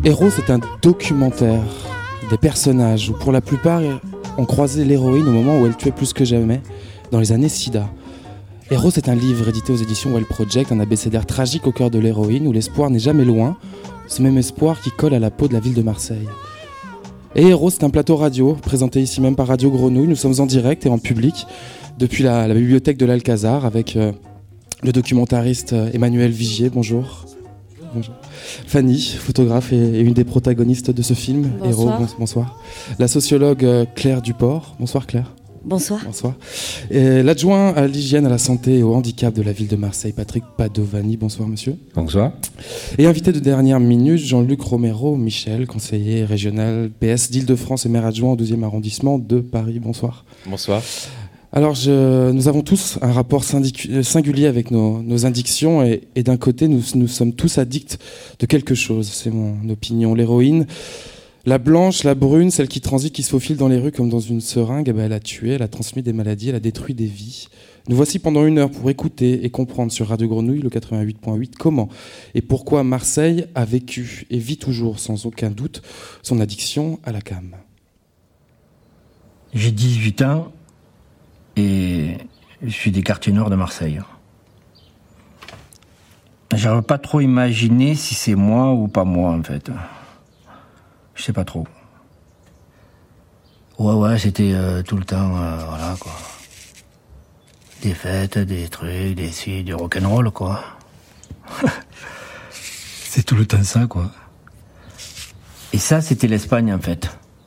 Héros, c'est un documentaire des personnages où pour la plupart on croisait l'héroïne au moment où elle tuait plus que jamais, dans les années SIDA. Héros, c'est un livre édité aux éditions Well Project, un abécédaire tragique au cœur de l'héroïne où l'espoir n'est jamais loin, ce même espoir qui colle à la peau de la ville de Marseille. Et Héros, c'est un plateau radio, présenté ici même par Radio Grenouille. Nous sommes en direct et en public depuis la bibliothèque de l'Alcazar avec le documentariste Emmanuel Vigier. Bonjour. Bonjour. Fanny, photographe et une des protagonistes de ce film. Bonsoir. Héros, bonsoir. La sociologue Claire Duport. Bonsoir Claire. Bonsoir. Bonsoir. Et l'adjoint à l'hygiène, à la santé et au handicap de la ville de Marseille, Patrick Padovani. Bonsoir monsieur. Bonsoir. Et invité de dernière minute, Jean-Luc Romero Michel, conseiller régional PS d'Île-de-France et maire adjoint au 12e arrondissement de Paris. Bonsoir. Bonsoir. Alors, nous avons tous un rapport singulier avec nos addictions et d'un côté, nous sommes tous addicts de quelque chose. C'est mon opinion. L'héroïne, la blanche, la brune, celle qui transite, qui se faufile dans les rues comme dans une seringue, eh ben, elle a tué, elle a transmis des maladies, elle a détruit des vies. Nous voici pendant 1 heure pour écouter et comprendre sur Radio Grenouille, le 88.8, comment et pourquoi Marseille a vécu et vit toujours, sans aucun doute, son addiction à la cam. J'ai 18 ans. Et je suis des quartiers nord de Marseille. J'arrive pas trop à imaginer si c'est moi ou pas moi, en fait. Je sais pas trop. Ouais, c'était tout le temps, voilà, quoi. Des fêtes, des trucs, du rock'n'roll, quoi. C'est tout le temps ça, quoi. Et ça, c'était l'Espagne, en fait.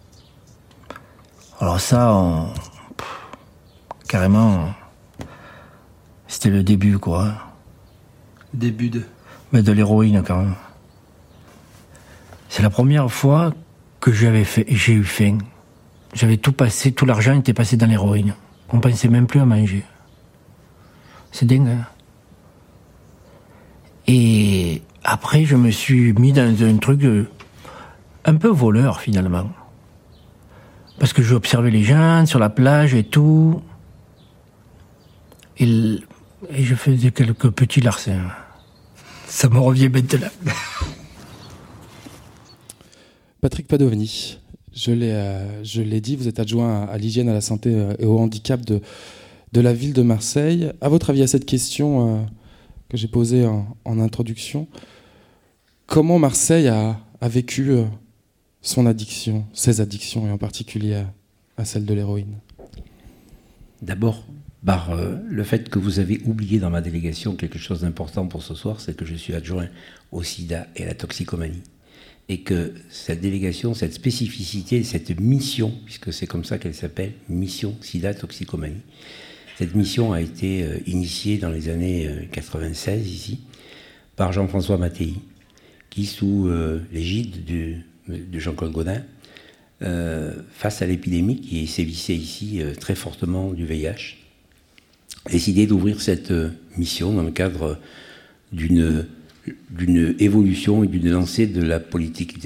Alors ça, carrément, c'était le début, quoi. Début de... Mais de l'héroïne, quand même. C'est la première fois que j'ai eu faim. J'avais tout passé, tout l'argent était passé dans l'héroïne. On pensait même plus à manger. C'est dingue, hein. Et après, je me suis mis dans un truc un peu voleur, finalement. Parce que j'observais les gens sur la plage et tout. Et je faisais quelques petits larcins. Ça me revient maintenant. Patrick Padovani, je l'ai dit, vous êtes adjoint à l'hygiène, à la santé et au handicap de la ville de Marseille. À votre avis, à cette question que j'ai posée en introduction, comment Marseille a vécu son addiction, ses addictions, et en particulier à celle de l'héroïne? D'abord, par le fait que vous avez oublié dans ma délégation quelque chose d'important pour ce soir, c'est que je suis adjoint au sida et à la toxicomanie. Et que cette délégation, cette spécificité, cette mission, puisque c'est comme ça qu'elle s'appelle, mission sida toxicomanie, cette mission a été initiée dans les années 96 ici, par Jean-François Mattei, qui sous l'égide de Jean-Claude Gaudin, face à l'épidémie qui sévissait ici très fortement du VIH, a décidé d'ouvrir cette mission dans le cadre d'une évolution et d'une lancée de la politique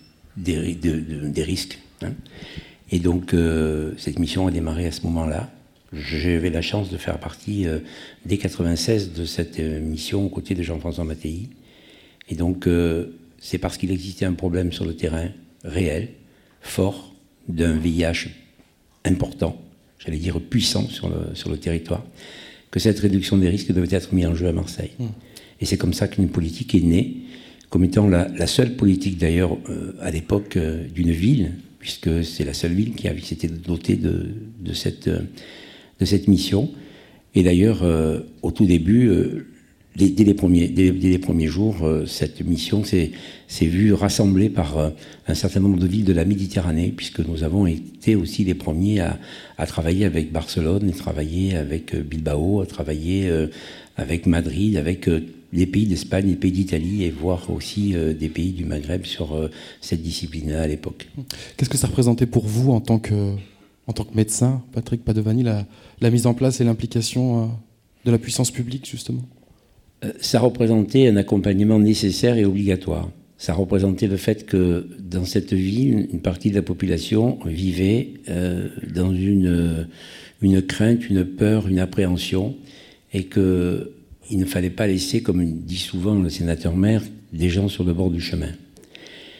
des risques. Hein. Et donc, cette mission a démarré à ce moment-là. J'avais la chance de faire partie, dès 1996, de cette mission aux côtés de Jean-François Mattei. Et donc, c'est parce qu'il existait un problème sur le terrain réel, fort, d'un VIH important, j'allais dire puissant sur le territoire, que cette réduction des risques devait être mise en jeu à Marseille. Et c'est comme ça qu'une politique est née, comme étant la seule politique d'ailleurs à l'époque d'une ville, puisque c'est la seule ville qui s'était dotée de cette mission. Et d'ailleurs, au tout début, dès les premiers jours, cette mission s'est vue rassemblée par un certain nombre de villes de la Méditerranée, puisque nous avons été aussi les premiers à travailler avec Barcelone, à travailler avec Bilbao, à travailler avec Madrid, avec les pays d'Espagne, les pays d'Italie, et voire aussi des pays du Maghreb sur cette discipline-là à l'époque. Qu'est-ce que ça représentait pour vous en tant que médecin, Patrick Padovani, la mise en place et l'implication de la puissance publique, justement? Ça représentait un accompagnement nécessaire et obligatoire. Ça représentait le fait que dans cette ville, une partie de la population vivait dans une crainte, une peur, une appréhension, et qu'il ne fallait pas laisser, comme dit souvent le sénateur maire, des gens sur le bord du chemin.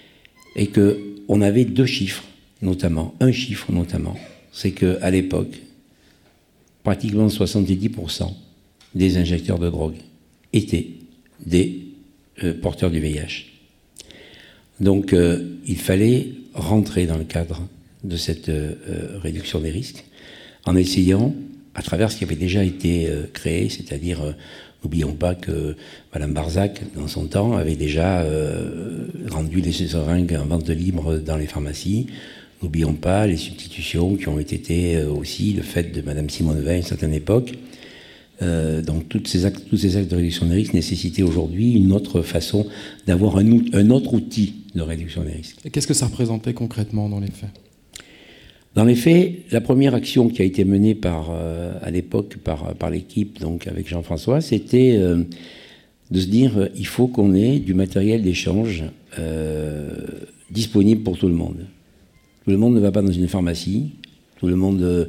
et qu'on avait deux chiffres, notamment, un chiffre notamment, c'est qu'à l'époque, pratiquement 70% des injecteurs de drogue étaient des porteurs du VIH. Donc il fallait rentrer dans le cadre de cette réduction des risques en essayant, à travers ce qui avait déjà été créé, c'est-à-dire, n'oublions pas que Mme Barzac, dans son temps, avait déjà rendu les seringues en vente libre dans les pharmacies. N'oublions pas les substitutions qui ont été aussi le fait de Mme Simone Veil à une certaine époque. Donc tous ces actes de réduction des risques nécessitaient aujourd'hui une autre façon d'avoir un autre outil de réduction des risques. Et qu'est-ce que ça représentait concrètement dans les faits ? Dans les faits, la première action qui a été menée à l'époque par l'équipe, donc avec Jean-François, c'était de se dire il faut qu'on ait du matériel d'échange disponible pour tout le monde. Tout le monde ne va pas dans une pharmacie, tout le monde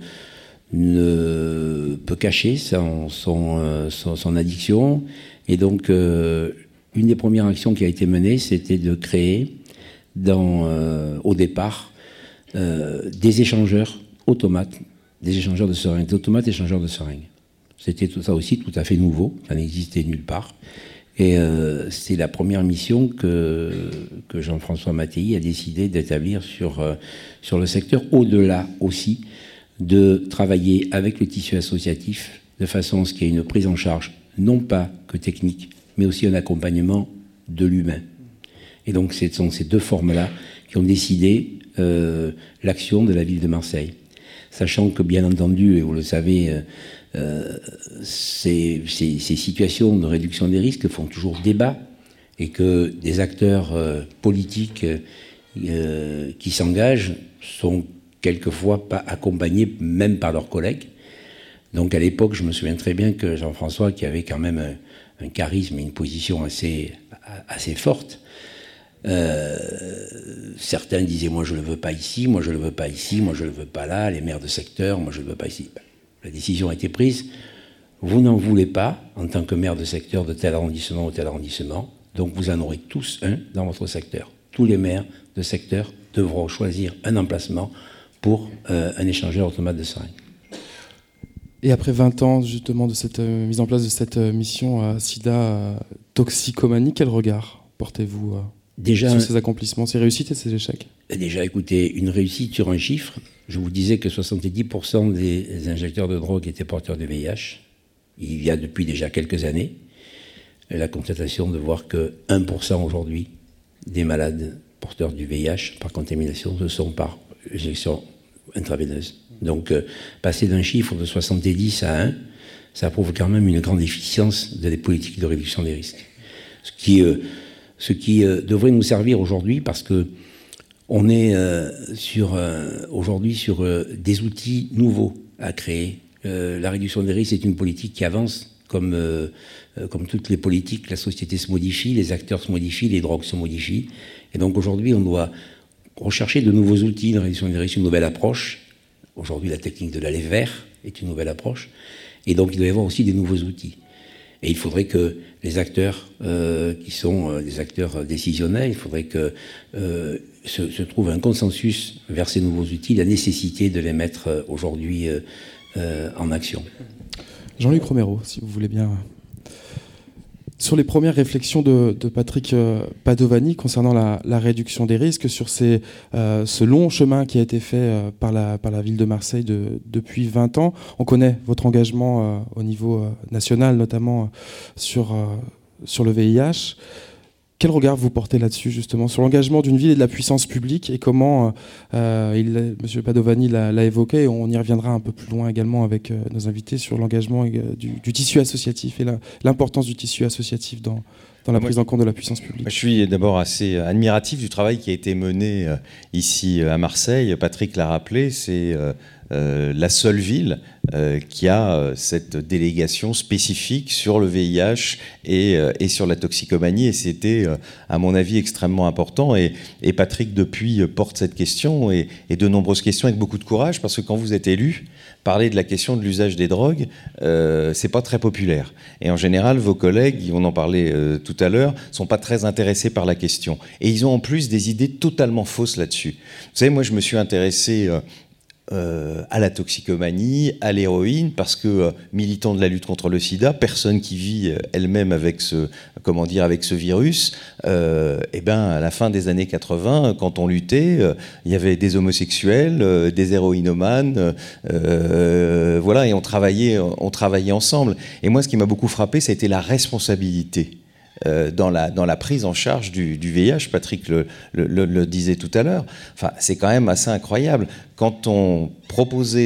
ne peut cacher son addiction. Et donc, une des premières actions qui a été menée, c'était de créer, au départ, des échangeurs automates, des échangeurs de seringues, des automates échangeurs de seringues. C'était tout ça aussi tout à fait nouveau, ça n'existait nulle part. Et c'est la première mission que Jean-François Mattei a décidé d'établir sur le secteur, au-delà aussi de travailler avec le tissu associatif de façon à ce qu'il y ait une prise en charge, non pas que technique, mais aussi un accompagnement de l'humain. Et donc ce sont ces deux formes-là qui ont décidé l'action de la ville de Marseille. Sachant que, bien entendu, et vous le savez, ces situations de réduction des risques font toujours débat, et que des acteurs politiques qui s'engagent sont quelquefois pas accompagnés même par leurs collègues. Donc à l'époque, je me souviens très bien que Jean-François, qui avait quand même un charisme et une position assez forte, certains disaient moi je ne le veux pas ici, moi je ne le veux pas ici, moi je ne le veux pas là, les maires de secteur, moi je ne le veux pas ici. La décision a été prise, vous n'en voulez pas en tant que maire de secteur de tel arrondissement ou tel arrondissement, donc vous en aurez tous un dans votre secteur. Tous les maires de secteur devront choisir un emplacement pour un échangeur automate de seringues. Et après 20 ans justement de cette mise en place de cette mission SIDA toxicomanie, quel regard portez-vous sur ces accomplissements, ces réussites et ces échecs? Déjà, écoutez, une réussite sur un chiffre. Je vous disais que 70% des injecteurs de drogue étaient porteurs de VIH. Il y a depuis déjà quelques années la constatation de voir que 1% aujourd'hui des malades porteurs du VIH par contamination ce sont par injection intraveineuse. Donc, passer d'un chiffre de 70 à 1, ça prouve quand même une grande efficience des politiques de réduction des risques. Ce qui devrait nous servir aujourd'hui, parce que on est aujourd'hui sur des outils nouveaux à créer. La réduction des risques est une politique qui avance, comme toutes les politiques, la société se modifie, les acteurs se modifient, les drogues se modifient. Et donc aujourd'hui, on doit rechercher de nouveaux outils de réduction des risques, une nouvelle approche. Aujourd'hui, la technique de l'allée vert est une nouvelle approche. Et donc, il doit y avoir aussi des nouveaux outils. Et il faudrait que les acteurs qui sont des acteurs décisionnels, il faudrait que se trouve un consensus vers ces nouveaux outils, la nécessité de les mettre aujourd'hui en action. Jean-Luc Romero, si vous voulez bien. Sur les premières réflexions de Patrick Padovani concernant la réduction des risques, sur ce long chemin qui a été fait par la ville de Marseille depuis 20 ans, on connaît votre engagement au niveau national, notamment sur le VIH. Quel regard vous portez là-dessus, justement, sur l'engagement d'une ville et de la puissance publique, et comment, M. Padovani l'a évoqué, et on y reviendra un peu plus loin également avec nos invités, sur l'engagement du tissu associatif et l'importance du tissu associatif dans la prise en compte de la puissance publique. Je suis d'abord assez admiratif du travail qui a été mené ici à Marseille. Patrick l'a rappelé, c'est la seule ville qui a cette délégation spécifique sur le VIH et sur la toxicomanie, et c'était à mon avis extrêmement important, et Patrick depuis porte cette question et de nombreuses questions avec beaucoup de courage, parce que quand vous êtes élu, parler de la question de l'usage des drogues, c'est pas très populaire. Et en général, vos collègues, on en parlait tout à l'heure, sont pas très intéressés par la question. Et ils ont en plus des idées totalement fausses là-dessus. Vous savez, moi, je me suis intéressé à la toxicomanie, à l'héroïne, parce que militant de la lutte contre le sida, personne qui vit elle-même avec ce virus, et ben à la fin des années 80, quand on luttait, il y avait des homosexuels, des héroïnomanes, voilà, et on travaillait ensemble. Et moi, ce qui m'a beaucoup frappé, c'était la responsabilité. Dans la prise en charge du VIH, Patrick le disait tout à l'heure. Enfin, c'est quand même assez incroyable. Quand on proposait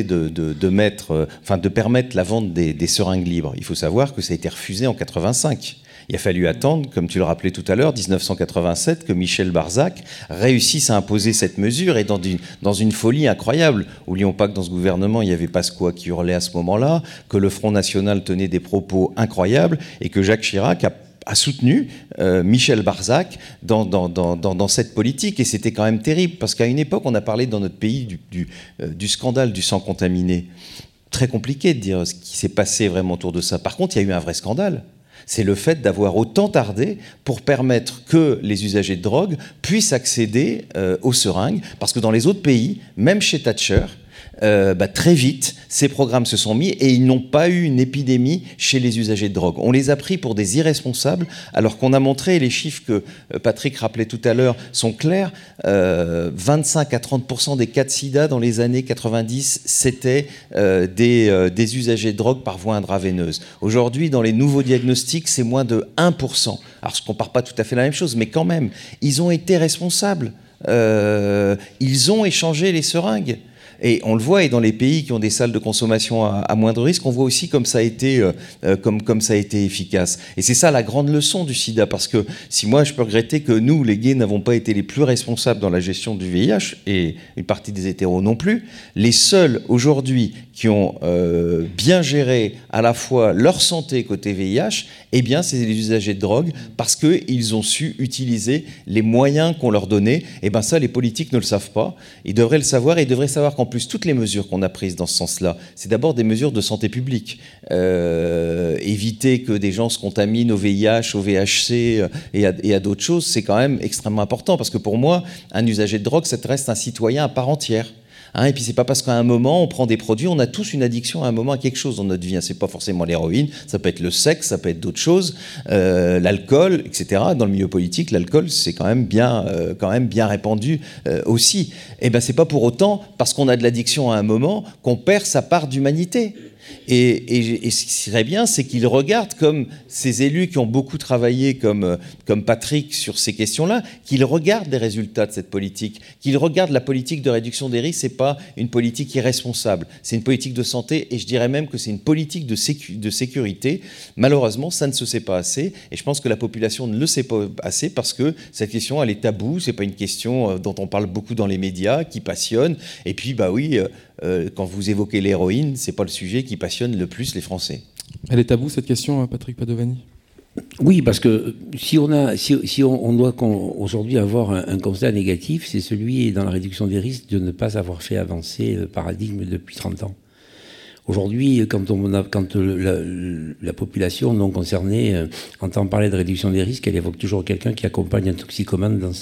de permettre la vente des seringues libres, il faut savoir que ça a été refusé en 85. Il a fallu attendre, comme tu le rappelais tout à l'heure, 1987, que Michel Barzac réussisse à imposer cette mesure, et dans une folie incroyable. N'oublions pas que dans ce gouvernement, il y avait Pasqua qui hurlait à ce moment-là, que le Front National tenait des propos incroyables, et que Jacques Chirac a soutenu Michel Barzac dans cette politique. Et c'était quand même terrible, parce qu'à une époque, on a parlé dans notre pays du scandale du sang contaminé. Très compliqué de dire ce qui s'est passé vraiment autour de ça. Par contre, il y a eu un vrai scandale. C'est le fait d'avoir autant tardé pour permettre que les usagers de drogue puissent accéder aux seringues. Parce que dans les autres pays, même chez Thatcher, très vite, ces programmes se sont mis et ils n'ont pas eu une épidémie chez les usagers de drogue. On les a pris pour des irresponsables, alors qu'on a montré, et les chiffres que Patrick rappelait tout à l'heure sont clairs, 25 à 30% des cas de sida dans les années 90, c'était des usagers de drogue par voie intraveineuse. Aujourd'hui, dans les nouveaux diagnostics, c'est moins de 1%. Alors, je ne compare pas tout à fait la même chose, mais quand même, ils ont été responsables. Ils ont échangé les seringues. Et on le voit, et dans les pays qui ont des salles de consommation à moindre risque, on voit aussi comme ça a été efficace. Et c'est ça la grande leçon du sida, parce que si moi je peux regretter que nous, les gays, n'avons pas été les plus responsables dans la gestion du VIH, et une partie des hétéros non plus, les seuls aujourd'hui qui ont bien géré à la fois leur santé côté VIH, eh bien c'est les usagers de drogue, parce qu'ils ont su utiliser les moyens qu'on leur donnait. Et bien ça, les politiques ne le savent pas. Ils devraient le savoir, et ils devraient savoir qu'en plus, toutes les mesures qu'on a prises dans ce sens-là, c'est d'abord des mesures de santé publique. Éviter que des gens se contaminent au VIH, au VHC et à d'autres choses, c'est quand même extrêmement important, parce que pour moi, un usager de drogue, ça reste un citoyen à part entière. Et puis c'est pas parce qu'à un moment on prend des produits, on a tous une addiction à un moment à quelque chose dans notre vie. C'est pas forcément l'héroïne, ça peut être le sexe, ça peut être d'autres choses, l'alcool, etc. Dans le milieu politique, l'alcool c'est quand même bien répandu aussi. Et ben c'est pas pour autant parce qu'on a de l'addiction à un moment qu'on perd sa part d'humanité. Et ce qui serait bien, c'est qu'ils regardent comme ces élus qui ont beaucoup travaillé, comme Patrick, sur ces questions-là, qu'ils regardent les résultats de cette politique, qu'ils regardent la politique de réduction des risques. C'est pas une politique irresponsable, c'est une politique de santé, et je dirais même que c'est une politique de sécurité. Malheureusement, ça ne se sait pas assez, et je pense que la population ne le sait pas assez, parce que cette question, elle est taboue, c'est pas une question dont on parle beaucoup dans les médias, qui passionne, et puis, quand vous évoquez l'héroïne, c'est pas le sujet qui passionne le plus les Français. Elle est taboue, cette question, Patrick Padovani ? Oui, parce que si on doit aujourd'hui avoir un constat négatif, c'est celui, dans la réduction des risques, de ne pas avoir fait avancer le paradigme depuis 30 ans. Aujourd'hui, quand la population non concernée entend parler de réduction des risques, elle évoque toujours quelqu'un qui accompagne un toxicomane dans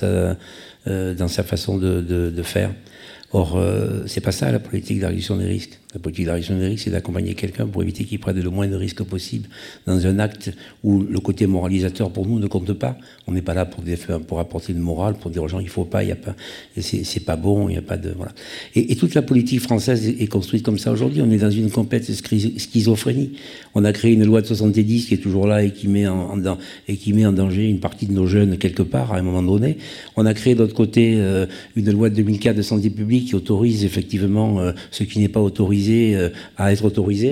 sa façon de faire. Or, c'est pas ça la politique de la réduction des risques. La politique de la réduction des risques, c'est d'accompagner quelqu'un pour éviter qu'il prenne le moins de risques possible dans un acte où le côté moralisateur pour nous ne compte pas. On n'est pas là pour apporter une morale, pour dire aux gens il faut pas, il y a pas, c'est pas bon, il y a pas de voilà. Et toute la politique française est construite comme ça aujourd'hui. On est dans une complète schizophrénie. On a créé une loi de 70 qui est toujours là et qui met en danger une partie de nos jeunes quelque part à un moment donné. On a créé d'autre côté une loi de 2004 de santé publique qui autorise effectivement ce qui n'est pas autorisé à être autorisé.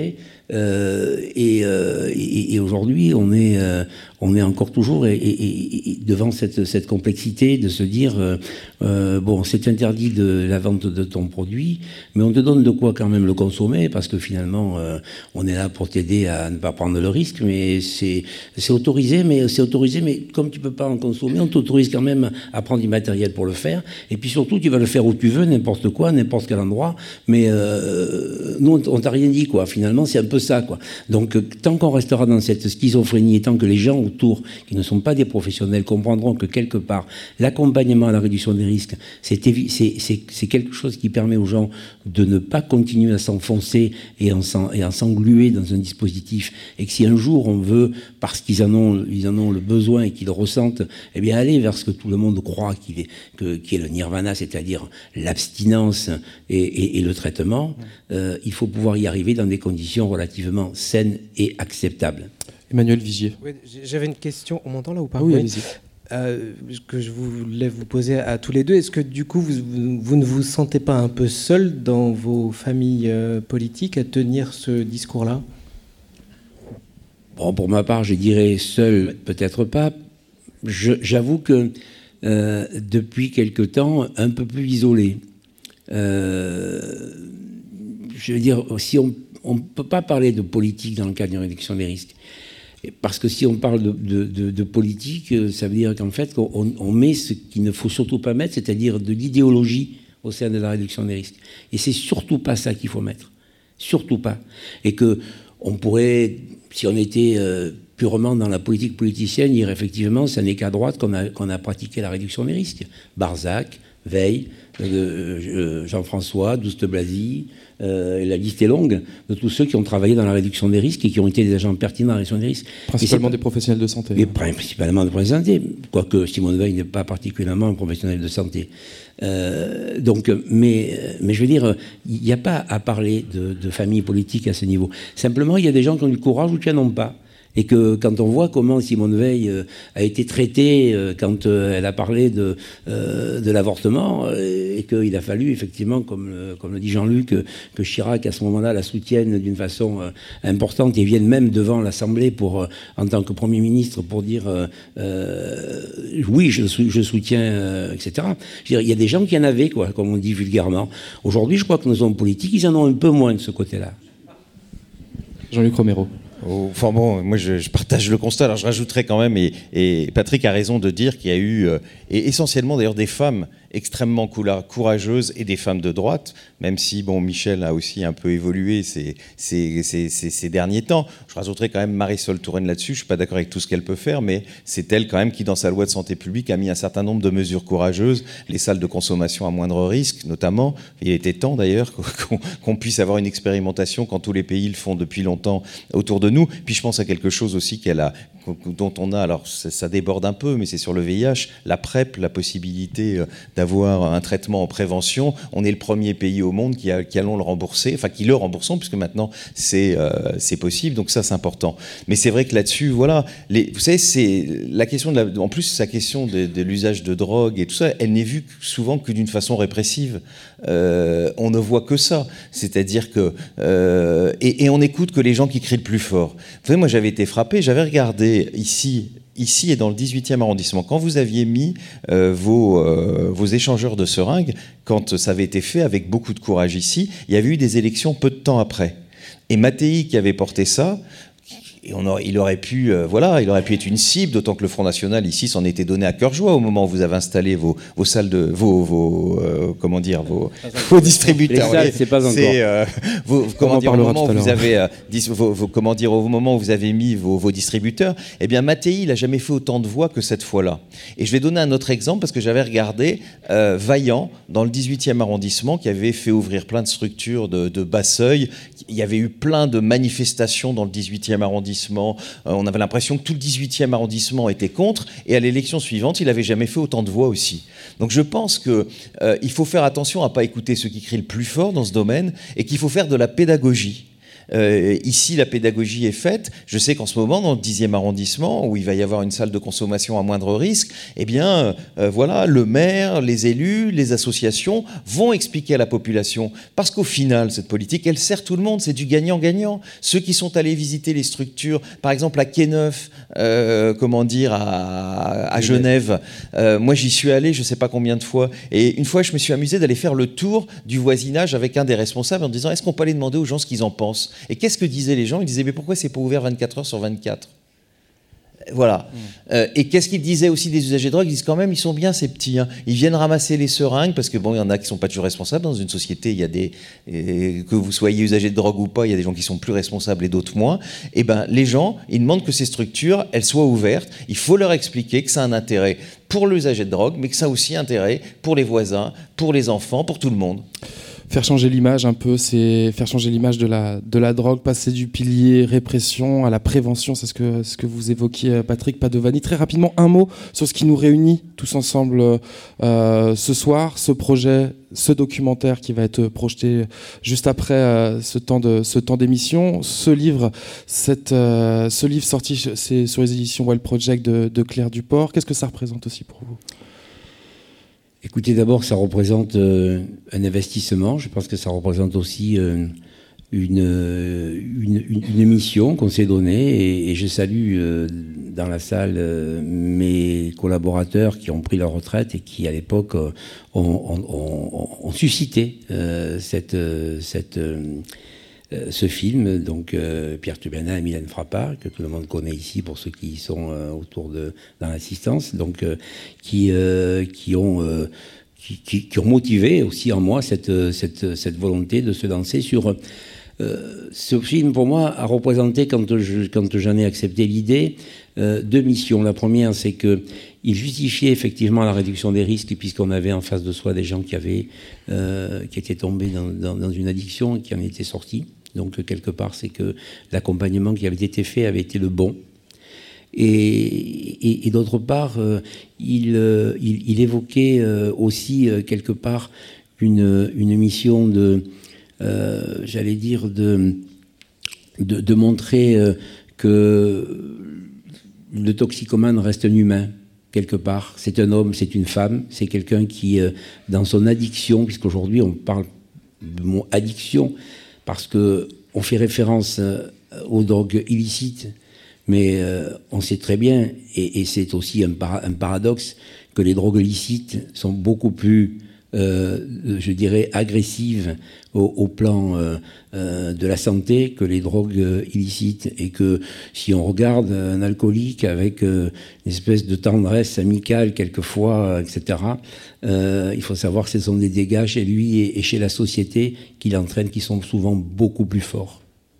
Et aujourd'hui, on est encore toujours devant cette complexité de se dire bon, c'est interdit de la vente de ton produit, mais on te donne de quoi quand même le consommer, parce que finalement, on est là pour t'aider à ne pas prendre le risque, mais c'est autorisé, mais comme tu peux pas en consommer, on t'autorise quand même à prendre du matériel pour le faire, et puis surtout, tu vas le faire où tu veux, n'importe quoi, n'importe quel endroit, mais nous, on t'a rien dit, quoi. Finalement, c'est un peu ça, quoi. Donc, tant qu'on restera dans cette schizophrénie, et tant que les gens autour, qui ne sont pas des professionnels, comprendront que quelque part, l'accompagnement à la réduction des risques, c'est quelque chose qui permet aux gens de ne pas continuer à s'enfoncer et à s'engluer dans un dispositif, et que si un jour on veut, parce qu'ils en ont le besoin et qu'ils le ressentent, eh bien aller vers ce que tout le monde croit qui est le nirvana, c'est-à-dire l'abstinence et le traitement, il faut pouvoir y arriver dans des conditions relativement saines et acceptables. Emmanuel Vigier. Oui, j'avais une question. On m'entend là ou pas? Oui, allez-y. Que je voulais vous poser à tous les deux. Est-ce que du coup, vous ne vous sentez pas un peu seul dans vos familles politiques à tenir ce discours-là? Bon, pour ma part, je dirais seul, peut-être pas. J'avoue que depuis quelque temps, un peu plus isolé. Je veux dire, si on ne peut pas parler de politique dans le cadre d'une réduction des risques. Parce que si on parle de politique, ça veut dire qu'en fait, on met ce qu'il ne faut surtout pas mettre, c'est-à-dire de l'idéologie au sein de la réduction des risques. Et c'est surtout pas ça qu'il faut mettre. Surtout pas. Et que on pourrait, si on était purement dans la politique politicienne, dire effectivement, ça n'est qu'à droite qu'on a pratiqué la réduction des risques. Barzac, Veil, Jean-François, Douste-Blazy, la liste est longue de tous ceux qui ont travaillé dans la réduction des risques et qui ont été des agents pertinents dans la réduction des risques. Principalement des professionnels de santé. Mais principalement des professionnels de santé, quoique Simone Veil n'est pas particulièrement un professionnel de santé. Mais je veux dire, il n'y a pas à parler de famille politique à ce niveau. Simplement, il y a des gens qui ont du courage ou qui n'en ont pas. Et que quand on voit comment Simone Veil a été traitée quand elle a parlé de l'avortement, et qu'il a fallu effectivement, comme le dit Jean-Luc, que Chirac à ce moment-là la soutienne d'une façon importante et vienne même devant l'Assemblée en tant que Premier ministre pour dire oui, je soutiens, etc. Je veux dire, il y a des gens qui en avaient, quoi, comme on dit vulgairement. Aujourd'hui, je crois que nos hommes politiques, ils en ont un peu moins de ce côté-là. Jean-Luc Romero. Enfin bon, moi je partage le constat. Alors je rajouterais quand même, et Patrick a raison de dire qu'il y a eu, et essentiellement d'ailleurs des femmes extrêmement courageuses et des femmes de droite, même si bon, Michel a aussi un peu évolué ces derniers temps. Je rajouterais quand même Marisol Touraine là-dessus. Je ne suis pas d'accord avec tout ce qu'elle peut faire, mais c'est elle quand même qui, dans sa loi de santé publique, a mis un certain nombre de mesures courageuses, les salles de consommation à moindre risque notamment. Il était temps d'ailleurs qu'on puisse avoir une expérimentation quand tous les pays le font depuis longtemps autour de nous. Puis je pense à quelque chose aussi dont on a, alors ça déborde un peu, mais c'est sur le VIH, la PrEP, la possibilité d'avoir un traitement en prévention. On est le premier pays au monde qui allons le rembourser, enfin qui le remboursons, puisque maintenant c'est possible, donc ça c'est important. Mais c'est vrai que là-dessus, voilà, vous savez, c'est la question en plus sa question de l'usage de drogue et tout ça, elle n'est vue souvent que d'une façon répressive. On ne voit que ça, c'est-à-dire que et on écoute que les gens qui crient le plus fort. Vous savez, moi j'avais été frappé, j'avais regardé ici et dans le 18e arrondissement, quand vous aviez mis vos échangeurs de seringues, quand ça avait été fait avec beaucoup de courage ici, il y avait eu des élections peu de temps après. Et Mattei qui avait porté ça, et il aurait pu être une cible, d'autant que le Front National ici s'en était donné à cœur joie au moment où vous avez installé vos salles de vos distributeurs. Les salles, c'est pas encore. Au moment où vous avez mis vos distributeurs, eh bien Mattei, il n'a jamais fait autant de voix que cette fois-là. Et je vais donner un autre exemple parce que j'avais regardé Vaillant dans le 18e arrondissement qui avait fait ouvrir plein de structures de bas seuil. Il y avait eu plein de manifestations dans le 18e arrondissement. On avait l'impression que tout le 18e arrondissement était contre, et à l'élection suivante, il n'avait jamais fait autant de voix aussi. Donc je pense qu'il faut faire attention à ne pas écouter ceux qui crient le plus fort dans ce domaine, et qu'il faut faire de la pédagogie. Ici, la pédagogie est faite. Je sais qu'en ce moment, dans le 10e arrondissement, où il va y avoir une salle de consommation à moindre risque, eh bien, voilà, le maire, les élus, les associations vont expliquer à la population. Parce qu'au final, cette politique, elle sert tout le monde. C'est du gagnant-gagnant. Ceux qui sont allés visiter les structures, par exemple à Quai Neuf, à Genève. Moi, j'y suis allé, je ne sais pas combien de fois. Et une fois, je me suis amusé d'aller faire le tour du voisinage avec un des responsables en disant, est-ce qu'on peut aller demander aux gens ce qu'ils en pensent? Et qu'est-ce que disaient les gens? Ils disaient, mais pourquoi c'est pas ouvert 24 heures sur 24? Voilà. Et qu'est-ce qu'ils disaient aussi des usagers de drogue? Ils disent quand même, ils sont bien ces petits. Hein. Ils viennent ramasser les seringues parce que bon, il y en a qui sont pas toujours responsables. Dans une société, il y a que vous soyez usager de drogue ou pas, il y a des gens qui sont plus responsables et d'autres moins. Et ben, les gens, ils demandent que ces structures, elles soient ouvertes. Il faut leur expliquer que ça a un intérêt pour l'usager de drogue, mais que ça a aussi intérêt pour les voisins, pour les enfants, pour tout le monde. Faire changer l'image un peu, c'est faire changer l'image de la drogue, passer du pilier répression à la prévention, c'est ce que vous évoquiez, Patrick Padovani. Très rapidement, un mot sur ce qui nous réunit tous ensemble ce soir, ce projet, ce documentaire qui va être projeté juste après ce temps d'émission, ce livre sorti c'est sur les éditions Well Project de Claire Duport. Qu'est-ce que ça représente aussi pour vous ? Écoutez, d'abord, ça représente un investissement. Je pense que ça représente aussi une mission qu'on s'est donnée. Et je salue dans la salle mes collaborateurs qui ont pris leur retraite et qui, à l'époque, ont suscité ce film, donc Pierre Tubiana et Mylène Frappard, que tout le monde connaît ici pour ceux qui sont dans l'assistance, donc qui ont motivé aussi en moi cette volonté de se lancer sur ce film. Pour moi, a représenté, quand j'en ai accepté l'idée, deux missions. La première, c'est que il justifiait effectivement la réduction des risques, puisqu'on avait en face de soi des gens qui étaient tombés dans une addiction et qui en étaient sortis. Donc, quelque part, c'est que l'accompagnement qui avait été fait avait été le bon. Et d'autre part, il évoquait aussi, quelque part, une mission j'allais dire, de montrer que le toxicomane reste un humain, quelque part. C'est un homme, c'est une femme, c'est quelqu'un qui, dans son addiction, puisqu'aujourd'hui on parle de mot addiction, parce qu'on fait référence aux drogues illicites, mais on sait très bien, et c'est aussi un paradoxe, que les drogues licites sont beaucoup plus, je dirais, agressives au plan de la santé que les drogues illicites. Et que si on regarde un alcoolique avec une espèce de tendresse amicale quelquefois, etc., il faut savoir que ce sont des dégâts chez lui et chez la société qu'il entraîne qui sont souvent beaucoup plus forts.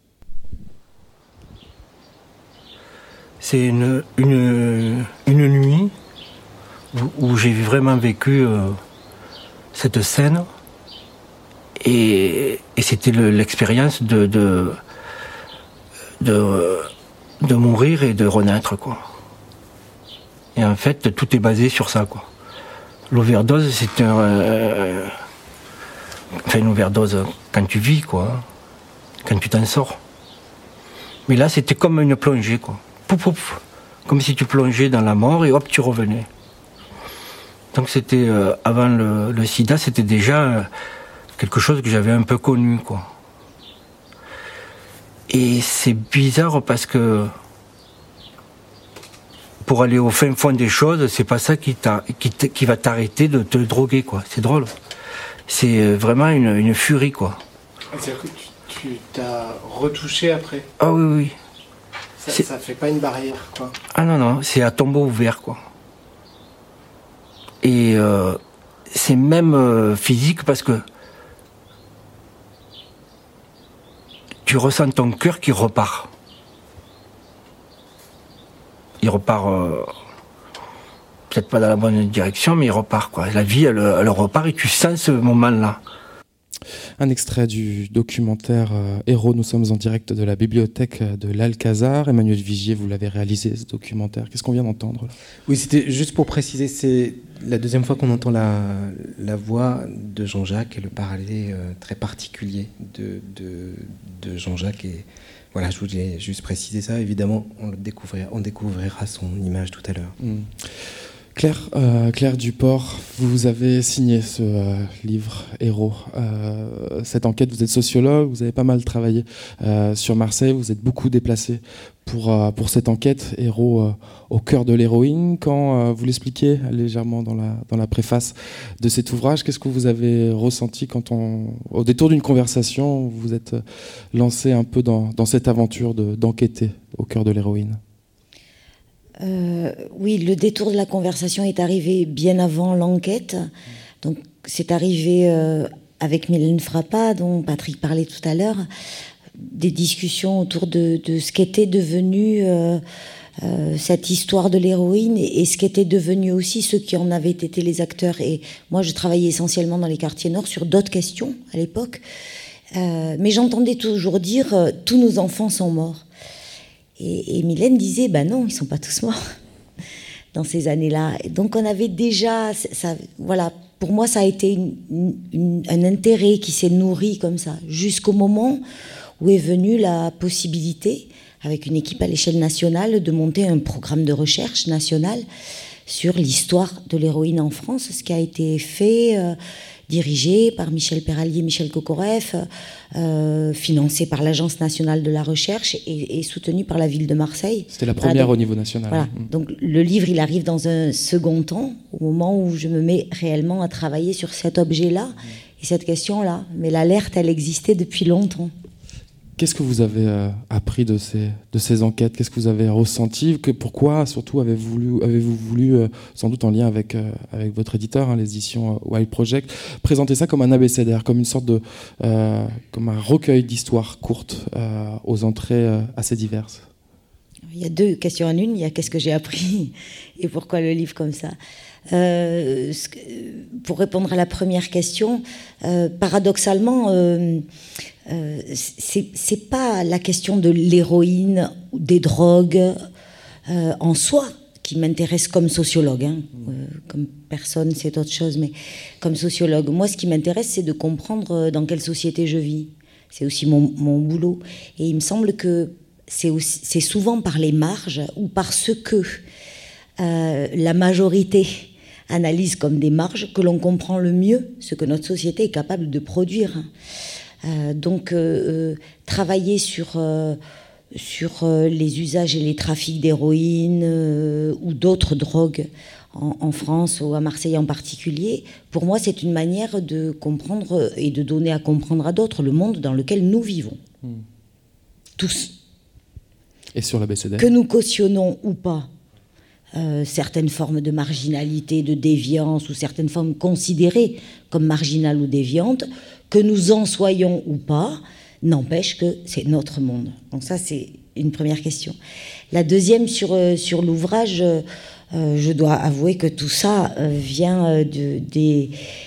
C'est une nuit où j'ai vraiment vécu cette scène et c'était l'expérience de mourir et de renaître, quoi. Et en fait, tout est basé sur ça, quoi. L'overdose, c'est une overdose quand tu vis, quoi, quand tu t'en sors. Mais là, c'était comme une plongée, quoi. Pouf, pouf, comme si tu plongeais dans la mort et hop, tu revenais. Donc c'était, avant le sida, c'était déjà quelque chose que j'avais un peu connu, quoi. Et c'est bizarre parce que pour aller au fin fond des choses, c'est pas ça qui va t'arrêter de te droguer, quoi. C'est drôle. C'est vraiment une furie, quoi. C'est-à-dire que tu t'as retouché après? Ah oui, oui. Ça fait pas une barrière, quoi. Ah non, c'est à tombeau ouvert, quoi. Et c'est même physique parce que tu ressens ton cœur qui repart. Il repart, peut-être pas dans la bonne direction, mais il repart, quoi. La vie, elle repart et tu sens ce moment-là. Un extrait du documentaire Héros. Nous sommes en direct de la bibliothèque de l'Alcazar. Emmanuel Vigier, vous l'avez réalisé, ce documentaire. Qu'est-ce qu'on vient d'entendre là ? Oui, c'était juste pour préciser, c'est la deuxième fois qu'on entend la voix de Jean-Jacques et le parler très particulier de Jean-Jacques. Et voilà, je voulais juste préciser ça. Évidemment, on découvrira son image tout à l'heure. Claire Duport, vous avez signé ce livre Héros. Cette enquête, vous êtes sociologue, vous avez pas mal travaillé sur Marseille, vous êtes beaucoup déplacé pour cette enquête. Héros au cœur de l'héroïne. Quand vous l'expliquez légèrement dans la préface de cet ouvrage, qu'est-ce que vous avez ressenti quand au détour d'une conversation, vous vous êtes lancé un peu dans cette aventure d'enquêter au cœur de l'héroïne ? Oui, le détour de la conversation est arrivé bien avant l'enquête. Donc, c'est arrivé avec Mylène Frappat, dont Patrick parlait tout à l'heure, des discussions autour de ce qu'était devenu cette histoire de l'héroïne et ce qu'étaient devenus aussi ceux qui en avaient été les acteurs. Et moi, je travaillais essentiellement dans les quartiers nord sur d'autres questions à l'époque. Mais j'entendais toujours dire « tous nos enfants sont morts ». Et Mylène disait, non, ils ne sont pas tous morts dans ces années-là. Et donc on avait déjà, voilà, pour moi ça a été un intérêt qui s'est nourri comme ça, jusqu'au moment où est venue la possibilité, avec une équipe à l'échelle nationale, de monter un programme de recherche national sur l'histoire de l'héroïne en France, ce qui a été fait, dirigé par Michel Perallier et Michel Kokoreff, financé par l'Agence nationale de la recherche et soutenu par la ville de Marseille. C'était la première au niveau national. Voilà. Donc le livre, il arrive dans un second temps, au moment où je me mets réellement à travailler sur cet objet-là et cette question-là. Mais l'alerte, elle existait depuis longtemps. Qu'est-ce que vous avez appris de ces enquêtes ? Qu'est-ce que vous avez ressenti ? Pourquoi, surtout, avez-vous voulu, sans doute en lien avec votre éditeur, les éditions Wild Project, présenter ça comme un abécédaire, comme une sorte de, comme un recueil d'histoires courtes aux entrées assez diverses ? Il y a deux questions en une. Il y a qu'est-ce que j'ai appris et pourquoi le livre comme ça. Pour répondre à la première question, paradoxalement, c'est pas la question de l'héroïne ou des drogues en soi qui m'intéresse comme sociologue. Comme personne, c'est autre chose, mais comme sociologue. Moi, ce qui m'intéresse, c'est de comprendre dans quelle société je vis. C'est aussi mon boulot. Et il me semble que c'est souvent par les marges ou par ce que la majorité analyse comme des marges que l'on comprend le mieux ce que notre société est capable de produire. Donc, travailler sur les usages et les trafics d'héroïne ou d'autres drogues en France ou à Marseille en particulier, pour moi, c'est une manière de comprendre et de donner à comprendre à d'autres le monde dans lequel nous vivons. Tous. Et sur l'abécédaire ? Que nous cautionnons ou pas certaines formes de marginalité, de déviance, ou certaines formes considérées comme marginales ou déviantes, que nous en soyons ou pas, n'empêche que c'est notre monde. Donc ça, c'est une première question. La deuxième, sur l'ouvrage, je dois avouer que tout ça vient des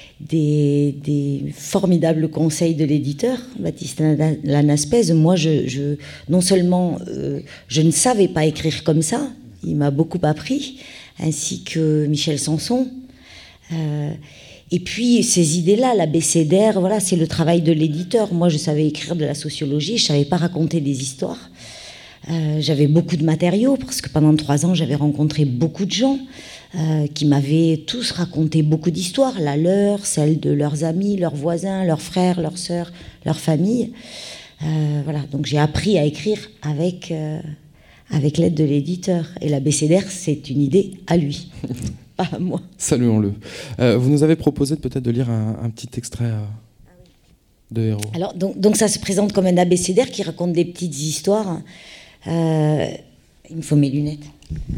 formidables conseils de l'éditeur, Baptiste Lanaspez. Moi, non seulement je ne savais pas écrire comme ça, il m'a beaucoup appris, ainsi que Michel Sanson. Et puis, ces idées-là, l'abécédaire, voilà, c'est le travail de l'éditeur. Moi, je savais écrire de la sociologie, je ne savais pas raconter des histoires. J'avais beaucoup de matériaux, parce que pendant 3 ans, j'avais rencontré beaucoup de gens qui m'avaient tous raconté beaucoup d'histoires, la leur, celle de leurs amis, leurs voisins, leurs frères, leurs sœurs, leur famille. Voilà, donc j'ai appris à écrire avec l'aide de l'éditeur. Et l'abécédaire, c'est une idée à lui, pas à moi. Saluons-le. Vous nous avez proposé peut-être de lire un petit extrait de Héros. Alors, donc ça se présente comme un abécédaire qui raconte des petites histoires. Il me faut mes lunettes.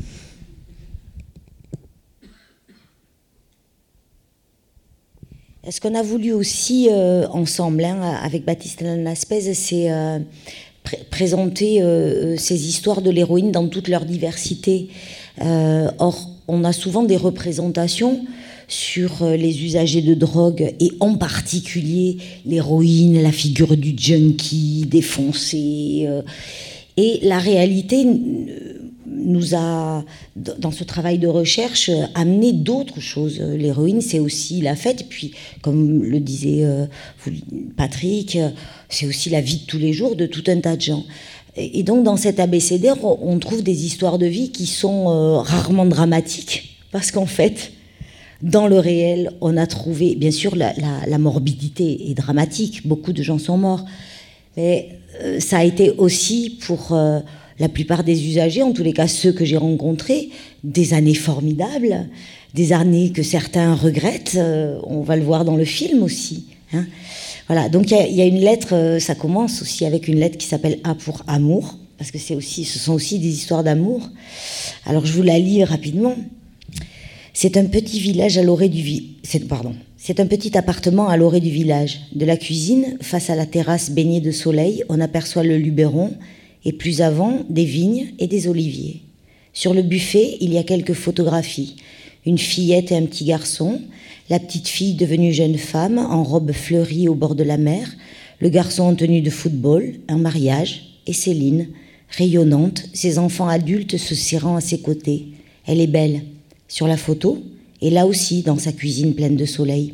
Ce qu'on a voulu aussi ensemble, avec Baptiste Lanaspez, c'est présenter ces histoires de l'héroïne dans toute leur diversité. Or, on a souvent des représentations sur les usagers de drogue, et en particulier l'héroïne, la figure du junkie défoncé. Et la réalité nous a, dans ce travail de recherche, amené d'autres choses. L'héroïne, c'est aussi la fête, et puis, comme le disait Patrick, c'est aussi la vie de tous les jours de tout un tas de gens. Et donc, dans cet abécédaire, on trouve des histoires de vie qui sont rarement dramatiques, parce qu'en fait, dans le réel, on a trouvé, bien sûr, la morbidité est dramatique, beaucoup de gens sont morts, mais ça a été aussi pour la plupart des usagers, en tous les cas ceux que j'ai rencontrés, des années formidables, des années que certains regrettent, on va le voir dans le film aussi. Hein. Voilà, donc il y a une lettre, ça commence aussi avec une lettre qui s'appelle A pour amour, parce que ce sont aussi des histoires d'amour. Alors je vous la lis rapidement. C'est un petit village à l'orée du C'est un petit appartement à l'orée du village. De la cuisine, face à la terrasse baignée de soleil, on aperçoit le Luberon et plus avant, des vignes et des oliviers. Sur le buffet, il y a quelques photographies. Une fillette et un petit garçon, la petite fille devenue jeune femme en robe fleurie au bord de la mer, le garçon en tenue de football, un mariage, et Céline, rayonnante, ses enfants adultes se serrant à ses côtés. Elle est belle. Sur la photo, et là aussi dans sa cuisine pleine de soleil.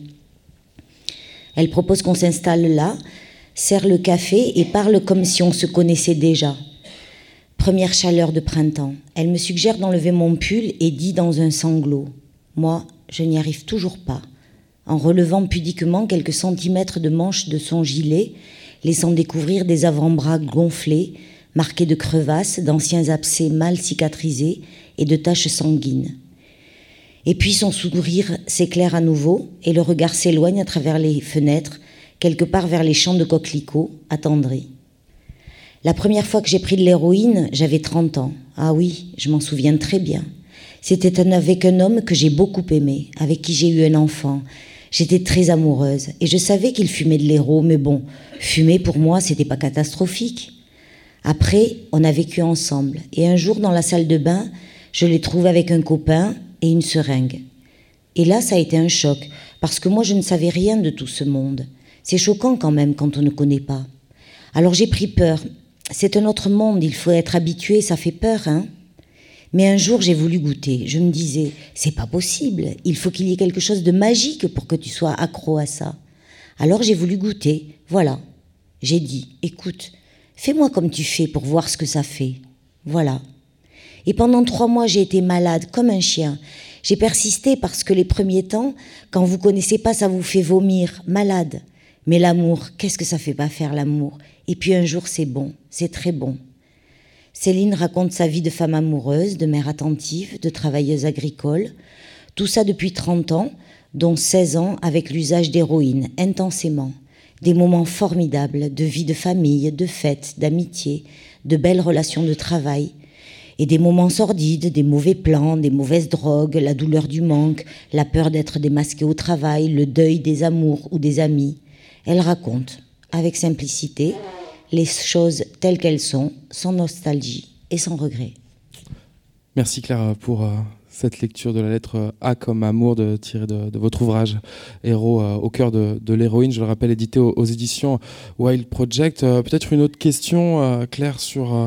Elle propose qu'on s'installe là, sert le café et parle comme si on se connaissait déjà. Première chaleur de printemps. Elle me suggère d'enlever mon pull et dit dans un sanglot. Moi, je n'y arrive toujours pas. En relevant pudiquement quelques centimètres de manche de son gilet, laissant découvrir des avant-bras gonflés, marqués de crevasses, d'anciens abcès mal cicatrisés et de taches sanguines. Et puis son sourire s'éclaire à nouveau et le regard s'éloigne à travers les fenêtres, quelque part vers les champs de coquelicots, attendris. La première fois que j'ai pris de l'héroïne, j'avais 30 ans. Ah oui, je m'en souviens très bien. C'était avec un homme que j'ai beaucoup aimé, avec qui j'ai eu un enfant. J'étais très amoureuse et je savais qu'il fumait de l'héro, mais bon, fumer pour moi, c'était pas catastrophique. Après, on a vécu ensemble et un jour dans la salle de bain, je l'ai trouvé avec un copain et une seringue. Et là, ça a été un choc, parce que moi, je ne savais rien de tout ce monde. C'est choquant quand même quand on ne connaît pas. Alors j'ai pris peur. C'est un autre monde, il faut être habitué, ça fait peur, hein. Mais un jour, j'ai voulu goûter. Je me disais, c'est pas possible, il faut qu'il y ait quelque chose de magique pour que tu sois accro à ça. Alors j'ai voulu goûter, voilà. J'ai dit, écoute, fais-moi comme tu fais pour voir ce que ça fait. Voilà. Et pendant 3 mois, j'ai été malade, comme un chien. J'ai persisté parce que les premiers temps, quand vous connaissez pas, ça vous fait vomir, malade. Mais l'amour, qu'est-ce que ça fait pas faire l'amour? Et puis un jour, c'est bon, c'est très bon. Céline raconte sa vie de femme amoureuse, de mère attentive, de travailleuse agricole. Tout ça depuis 30 ans, dont 16 ans avec l'usage d'héroïne, intensément. Des moments formidables de vie de famille, de fêtes, d'amitié, de belles relations de travail. Et des moments sordides, des mauvais plans, des mauvaises drogues, la douleur du manque, la peur d'être démasquée au travail, le deuil des amours ou des amis. Elle raconte, avec simplicité, les choses telles qu'elles sont, sans nostalgie et sans regret. Merci Claire pour cette lecture de la lettre A comme amour tirée de votre ouvrage Héros au cœur de l'héroïne, je le rappelle, édité aux éditions Wild Project. Peut-être une autre question, Claire, sur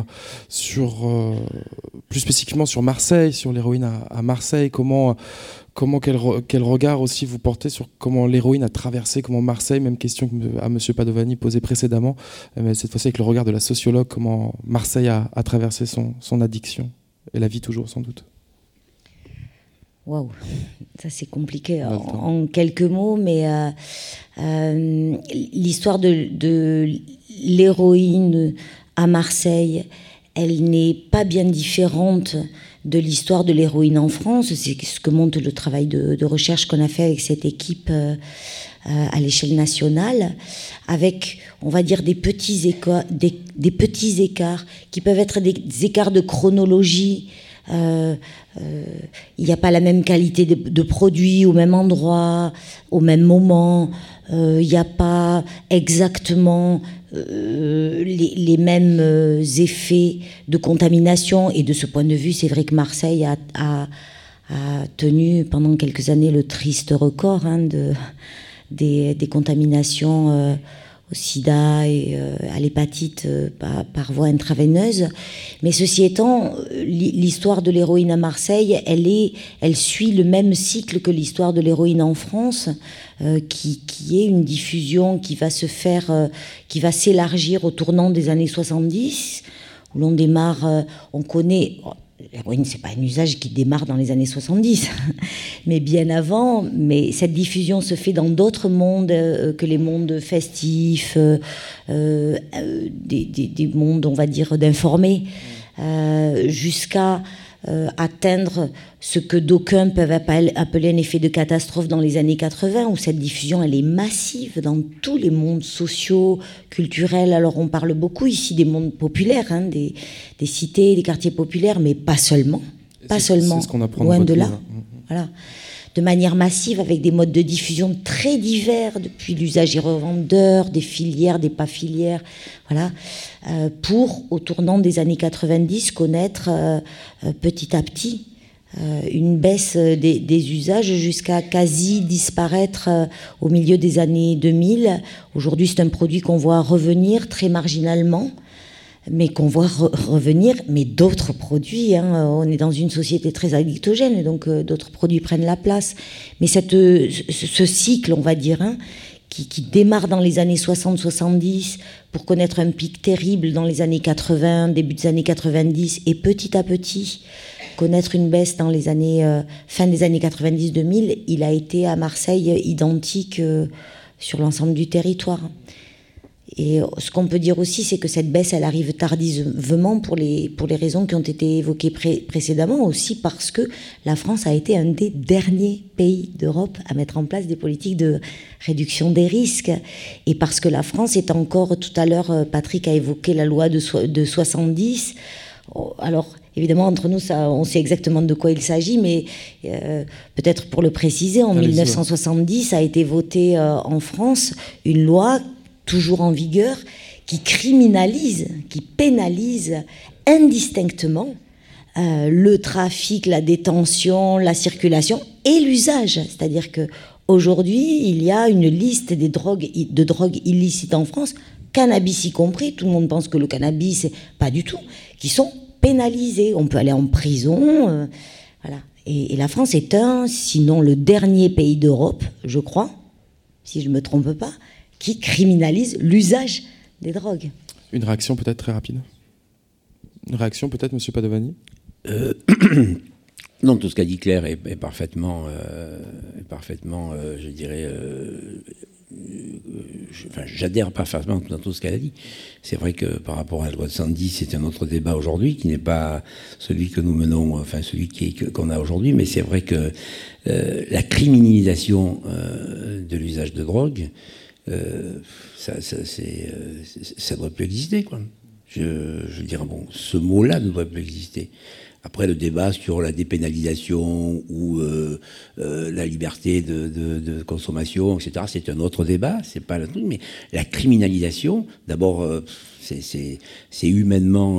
plus spécifiquement sur Marseille, sur l'héroïne à Marseille. Quel regard aussi vous portez sur comment l'héroïne a traversé, comment Marseille, même question à M. Padovani posée précédemment, mais cette fois-ci avec le regard de la sociologue, comment Marseille a traversé son addiction et la vie toujours sans doute. Waouh, ça c'est compliqué en quelques mots, mais l'histoire de l'héroïne à Marseille, elle n'est pas bien différente de l'histoire de l'héroïne en France. C'est ce que montre le travail de recherche qu'on a fait avec cette équipe à l'échelle nationale, avec, on va dire, des petits écarts qui peuvent être des écarts de chronologie, il n'y a pas la même qualité de produits au même endroit, au même moment, il n'y a pas exactement les mêmes effets de contamination. Et de ce point de vue, c'est vrai que Marseille a tenu pendant quelques années le triste record des contaminations au sida et à l'hépatite par voie intraveineuse. Mais ceci étant, l'histoire de l'héroïne à Marseille, elle suit le même cycle que l'histoire de l'héroïne en France, qui est une diffusion qui va se faire, qui va s'élargir au tournant des années 70, où l'on démarre, on connaît... L'héroïne, c'est pas un usage qui démarre dans les années 70, mais bien avant. Mais cette diffusion se fait dans d'autres mondes que les mondes festifs, des mondes, on va dire, d'informés, jusqu'à atteindre ce que d'aucuns peuvent appeler un effet de catastrophe dans les années 80, où cette diffusion, elle est massive dans tous les mondes sociaux, culturels. Alors on parle beaucoup ici des mondes populaires, des cités, des quartiers populaires, mais pas seulement. Pas seulement, ce qu'on apprend loin de là. livre. Voilà. De manière massive, avec des modes de diffusion très divers, depuis l'usage et revendeur, des filières, des pas filières, voilà, pour, au tournant des années 90, connaître petit à petit une baisse des usages jusqu'à quasi disparaître au milieu des années 2000. Aujourd'hui, c'est un produit qu'on voit revenir très marginalement, mais qu'on voit revenir, mais d'autres produits. On est dans une société très addictogène, donc d'autres produits prennent la place. Mais ce cycle, on va dire, qui démarre dans les années 60-70 pour connaître un pic terrible dans les années 80, début des années 90, et petit à petit connaître une baisse dans les années fin des années 90-2000, il a été à Marseille identique sur l'ensemble du territoire. Et ce qu'on peut dire aussi, c'est que cette baisse, elle arrive tardivement pour les raisons qui ont été évoquées précédemment, aussi parce que la France a été un des derniers pays d'Europe à mettre en place des politiques de réduction des risques. Et parce que la France est encore, tout à l'heure, Patrick a évoqué la loi de 70. Alors, évidemment, entre nous, on sait exactement de quoi il s'agit, mais peut-être pour le préciser, en 1970 a été votée en France une loi toujours en vigueur, qui criminalise, qui pénalise indistinctement le trafic, la détention, la circulation et l'usage. C'est-à-dire qu'aujourd'hui, il y a une liste de drogues illicites en France, cannabis y compris, tout le monde pense que le cannabis, pas du tout, qui sont pénalisés. On peut aller en prison, voilà. Et la France est sinon le dernier pays d'Europe, je crois, si je ne me trompe pas, qui criminalise l'usage des drogues. Une réaction peut-être très rapide. Une réaction peut-être, Monsieur Padovani. Non, tout ce qu'a dit Claire est parfaitement, je dirais... j'adhère parfaitement dans tout ce qu'elle a dit. C'est vrai que par rapport à la loi de 110, c'est un autre débat aujourd'hui qui n'est pas celui que nous menons, enfin celui qu'on a aujourd'hui, mais c'est vrai que la criminalisation de l'usage de drogue, ça ne doit plus exister, quoi. Je dirais, bon, ce mot-là ne doit plus exister. Après, le débat sur la dépénalisation ou la liberté de consommation, etc., c'est un autre débat, c'est pas le truc, mais la criminalisation, d'abord, c'est humainement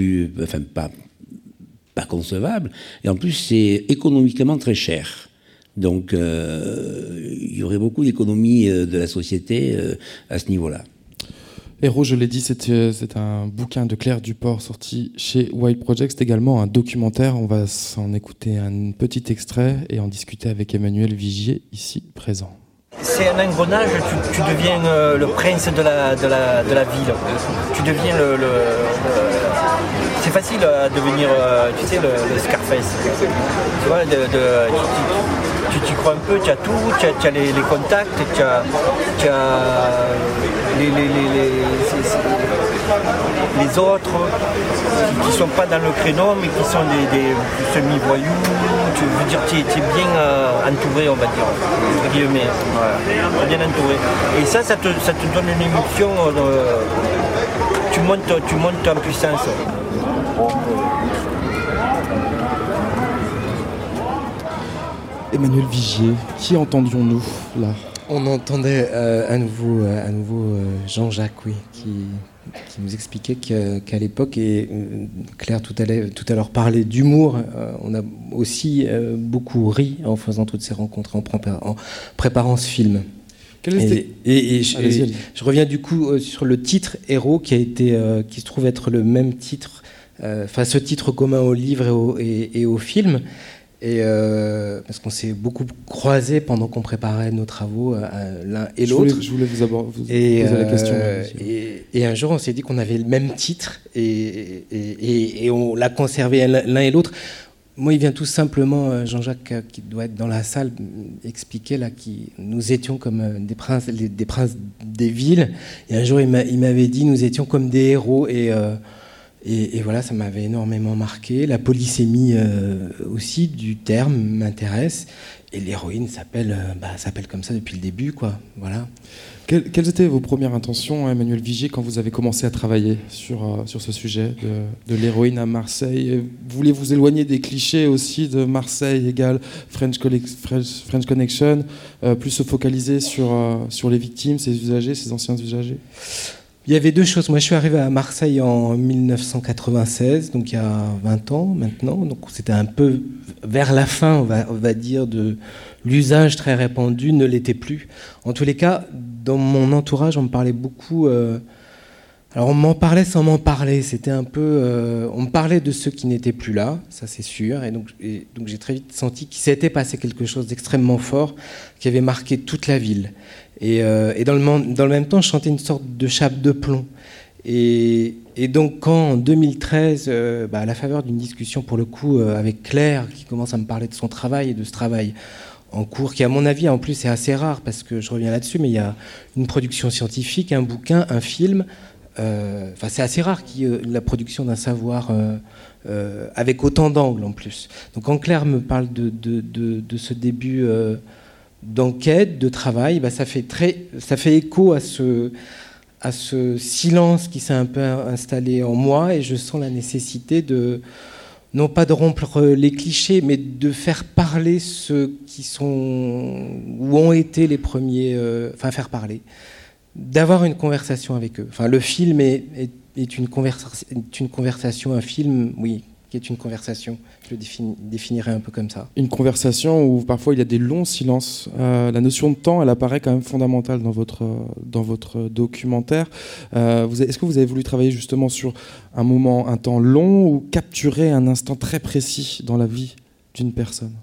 pas concevable, et en plus, c'est économiquement très cher. Donc, il y aurait beaucoup d'économies de la société à ce niveau-là. Héros, je l'ai dit, c'est un bouquin de Claire Duport sorti chez Wild Project. C'est également un documentaire. On va s'en écouter un petit extrait et en discuter avec Emmanuel Vigier, ici présent. C'est un engrenage, tu deviens le prince de la ville. Tu deviens c'est facile à devenir, tu sais, le Scarface. Tu vois, tu t'y crois un peu, tu as tout, tu as les contacts, tu as les autres qui ne sont pas dans le créneau, mais qui sont des semi-voyous. Tu veux dire, tu es bien entouré, on va dire, entre guillemets. Ouais, bien entouré. Et ça te donne une émotion. Tu montes en puissance. Emmanuel Vigier, qui entendions-nous là? On entendait à nouveau Jean-Jacques, oui, qui nous expliquait qu'à l'époque, et Claire tout à l'heure parlait d'humour, on a aussi beaucoup ri en faisant toutes ces rencontres, en préparant ce film. Je reviens du coup sur le titre Héros, qui se trouve être le même titre, ce titre commun au livre et au film. Parce qu'on s'est beaucoup croisés pendant qu'on préparait nos travaux l'un et l'autre. Je voulais vous poser la question. Et un jour, on s'est dit qu'on avait le même titre et on l'a conservé l'un et l'autre. Moi, il vient tout simplement, Jean-Jacques, qui doit être dans la salle, expliquer là, nous étions comme des princes des villes. Et un jour, il m'avait dit, nous étions comme des héros. Et voilà, ça m'avait énormément marqué. La polysémie aussi du terme m'intéresse. Et l'héroïne s'appelle comme ça depuis le début, quoi. Voilà. Quelles étaient vos premières intentions, Emmanuel Vigier, quand vous avez commencé à travailler sur ce sujet de l'héroïne à Marseille? Vous voulez vous éloigner des clichés aussi de Marseille égale French Connection, plus se focaliser sur les victimes, ces usagers, ces anciens usagers? Il y avait deux choses. Moi, je suis arrivé à Marseille en 1996, donc il y a 20 ans maintenant. Donc c'était un peu vers la fin, on va dire, de l'usage très répandu, ne l'était plus. En tous les cas, dans mon entourage, on me parlait beaucoup. Alors on m'en parlait sans m'en parler. C'était un peu. On me parlait de ceux qui n'étaient plus là, ça c'est sûr. Et donc j'ai très vite senti qu'il s'était passé quelque chose d'extrêmement fort qui avait marqué toute la ville. Et dans le même temps, je chantais une sorte de chape de plomb. Et donc, quand en 2013, à la faveur d'une discussion pour le coup avec Claire, qui commence à me parler de son travail et de ce travail en cours, qui à mon avis en plus est assez rare, parce que je reviens là-dessus, mais il y a une production scientifique, un bouquin, un film. C'est assez rare qu'il y ait la production d'un savoir avec autant d'angles en plus. Donc quand Claire me parle de ce début d'enquête, de travail, ça fait écho à ce silence qui s'est un peu installé en moi, et je sens la nécessité non pas de rompre les clichés, mais de faire parler ceux qui sont ou ont été les premiers, faire parler, d'avoir une conversation avec eux. Le film est une conversation, un film, oui, qui est une conversation. Je le définirais un peu comme ça. Une conversation où parfois il y a des longs silences. La notion de temps, elle apparaît quand même fondamentale dans votre documentaire. Est-ce que vous avez voulu travailler justement sur un temps long, ou capturer un instant très précis dans la vie d'une personne?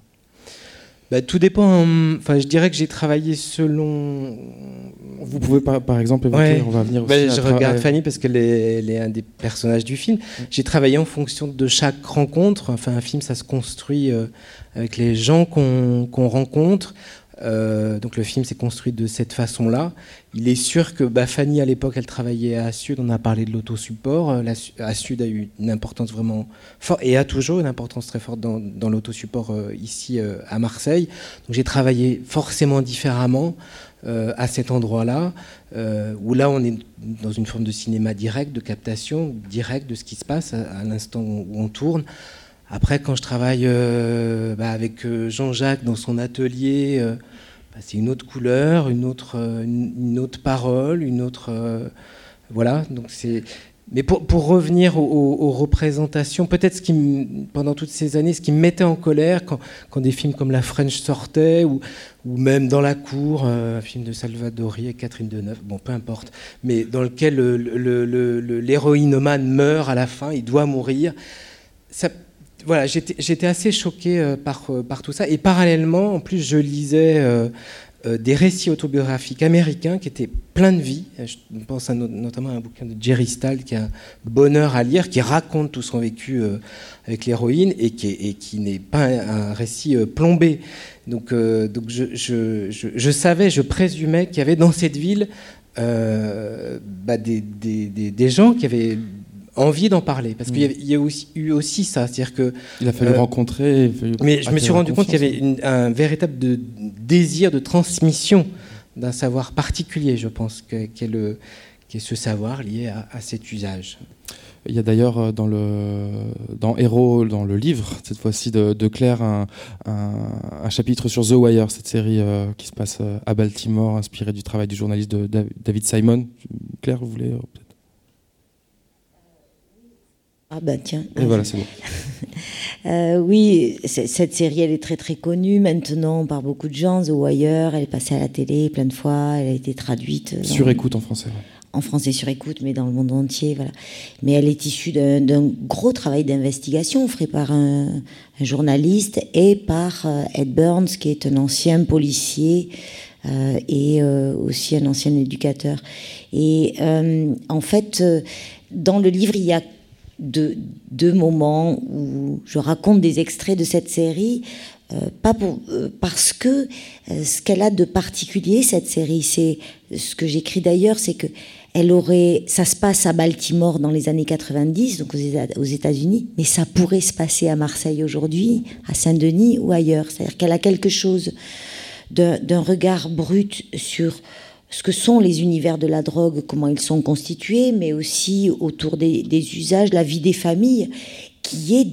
Tout dépend. Je dirais que j'ai travaillé selon. Vous pouvez par exemple évoquer, ouais. On va venir aussi. Je regarde Fanny parce qu'elle est un des personnages du film. J'ai travaillé en fonction de chaque rencontre. Un film, ça se construit avec les gens qu'on rencontre. Donc le film s'est construit de cette façon-là. Il est sûr que Fanny, à l'époque, elle travaillait à Sud. On a parlé de l'autosupport. À Sud a eu une importance vraiment forte et a toujours une importance très forte dans l'autosupport ici à Marseille. Donc j'ai travaillé forcément différemment à cet endroit-là, où là on est dans une forme de cinéma direct, de captation directe de ce qui se passe à l'instant où on tourne. Après, quand je travaille avec Jean-Jacques dans son atelier, c'est une autre couleur, une autre parole, une autre... voilà, donc c'est... Mais pour revenir aux représentations, peut-être pendant toutes ces années, ce qui me mettait en colère, quand des films comme La French sortaient, ou même Dans la cour, un film de Salvadori et Catherine Deneuve, peu importe, mais dans lequel l'héroïnomane meurt à la fin, il doit mourir, ça... Voilà, j'étais assez choqué par tout ça. Et parallèlement, en plus, je lisais des récits autobiographiques américains qui étaient pleins de vie. Je pense notamment à un bouquin de Jerry Stahl qui est un bonheur à lire, qui raconte tout son vécu avec l'héroïne et qui n'est pas un récit plombé. Donc je savais, je présumais qu'il y avait dans cette ville des gens qui avaient envie d'en parler, parce qu'il y a eu aussi ça, c'est-à-dire que il a fallu rencontrer, mais je me suis rendu compte qu'il y avait un véritable désir de transmission d'un savoir particulier, je pense, qui est ce savoir lié à cet usage. Il y a d'ailleurs dans Héros, dans le livre, cette fois-ci de Claire, un chapitre sur The Wire, cette série qui se passe à Baltimore, inspirée du travail du journaliste de David Simon. Claire, vous voulez peut-être? Ah bah tiens. Et voilà, c'est bon. Oui, cette série, elle est très très connue maintenant par beaucoup de gens. The Wire, elle est passée à la télé plein de fois, elle a été traduite. Sur écoute en français. Ouais. En français sur écoute, mais dans le monde entier, voilà. Mais elle est issue d'un gros travail d'investigation fait par un journaliste et par Ed Burns, qui est un ancien policier et aussi un ancien éducateur. Et en fait, dans le livre, il y a deux moments où je raconte des extraits de cette série, parce que ce qu'elle a de particulier, cette série, c'est ce que j'écris d'ailleurs, c'est que ça se passe à Baltimore dans les années 90, donc aux États-Unis, mais ça pourrait se passer à Marseille aujourd'hui, à Saint-Denis ou ailleurs. C'est-à-dire qu'elle a quelque chose d'un regard brut sur ce que sont les univers de la drogue, comment ils sont constitués, mais aussi autour des usages, la vie des familles, qui est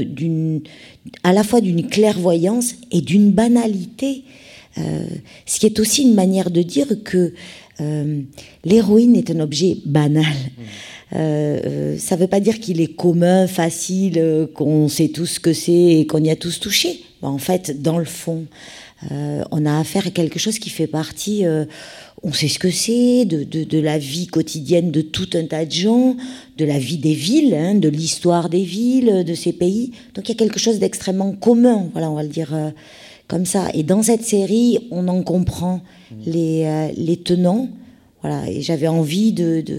à la fois d'une clairvoyance et d'une banalité. Ce qui est aussi une manière de dire que l'héroïne est un objet banal. Ça ne veut pas dire qu'il est commun, facile, qu'on sait tous ce que c'est et qu'on y a tous touché. En fait, dans le fond, on a affaire à quelque chose qui fait partie... on sait ce que c'est, de la vie quotidienne de tout un tas de gens, de la vie des villes, de l'histoire des villes, de ces pays. Donc il y a quelque chose d'extrêmement commun, voilà, on va le dire comme ça. Et dans cette série, on en comprend les tenants. Voilà, et j'avais envie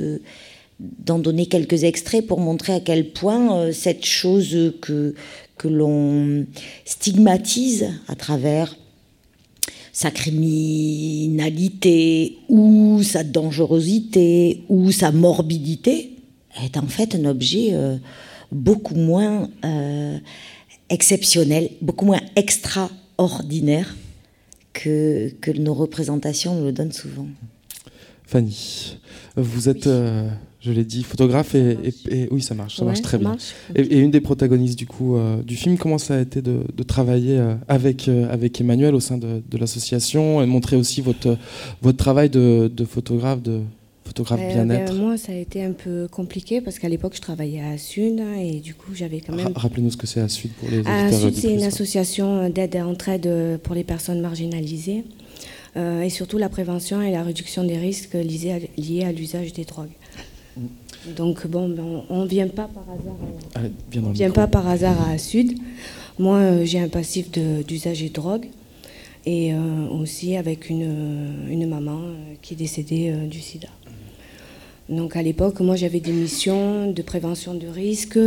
d'en donner quelques extraits pour montrer à quel point cette chose que l'on stigmatise à travers sa criminalité ou sa dangerosité ou sa morbidité est en fait un objet beaucoup moins exceptionnel, beaucoup moins extraordinaire que nos représentations nous le donnent souvent. Fanny, vous êtes, je l'ai dit, photographe et oui, ça marche très bien. Et une des protagonistes du film. Comment ça a été de travailler avec Emmanuel au sein de l'association et montrer aussi votre travail de photographe bien-être? Moi, ça a été un peu compliqué parce qu'à l'époque, je travaillais à Sud et du coup, j'avais quand même... Rappelez-nous ce que c'est à Sud pour les auditeurs. À Sud, c'est une association d'aide et entraide pour les personnes marginalisées. Et surtout la prévention et la réduction des risques liés à l'usage des drogues. Donc on ne vient pas par hasard à Sud. Moi, j'ai un passif d'usage de drogue et aussi avec une maman qui est décédée du sida. Donc à l'époque, moi j'avais des missions de prévention de risques,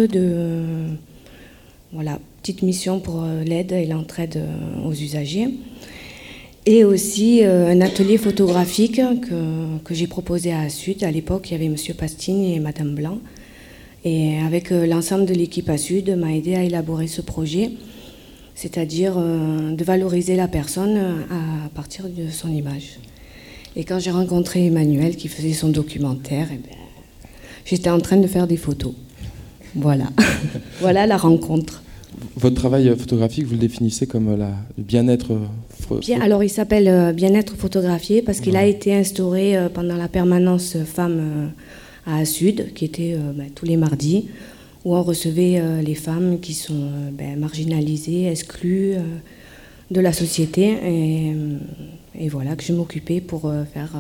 petite mission pour l'aide et l'entraide aux usagers. Et aussi un atelier photographique que j'ai proposé à Sud. À l'époque, il y avait M. Pastine et Mme Blanc. Et avec l'ensemble de l'équipe à Sud, m'a aidé à élaborer ce projet, c'est-à-dire de valoriser la personne à partir de son image. Et quand j'ai rencontré Emmanuel qui faisait son documentaire, j'étais en train de faire des photos. Voilà. Voilà la rencontre. Votre travail photographique, vous le définissez comme le bien-être alors, il s'appelle Bien-être photographié parce qu'il a été instauré pendant la permanence femmes à Sud, qui était tous les mardis, où on recevait les femmes qui sont marginalisées, exclues de la société. Et voilà, que je m'occupais pour faire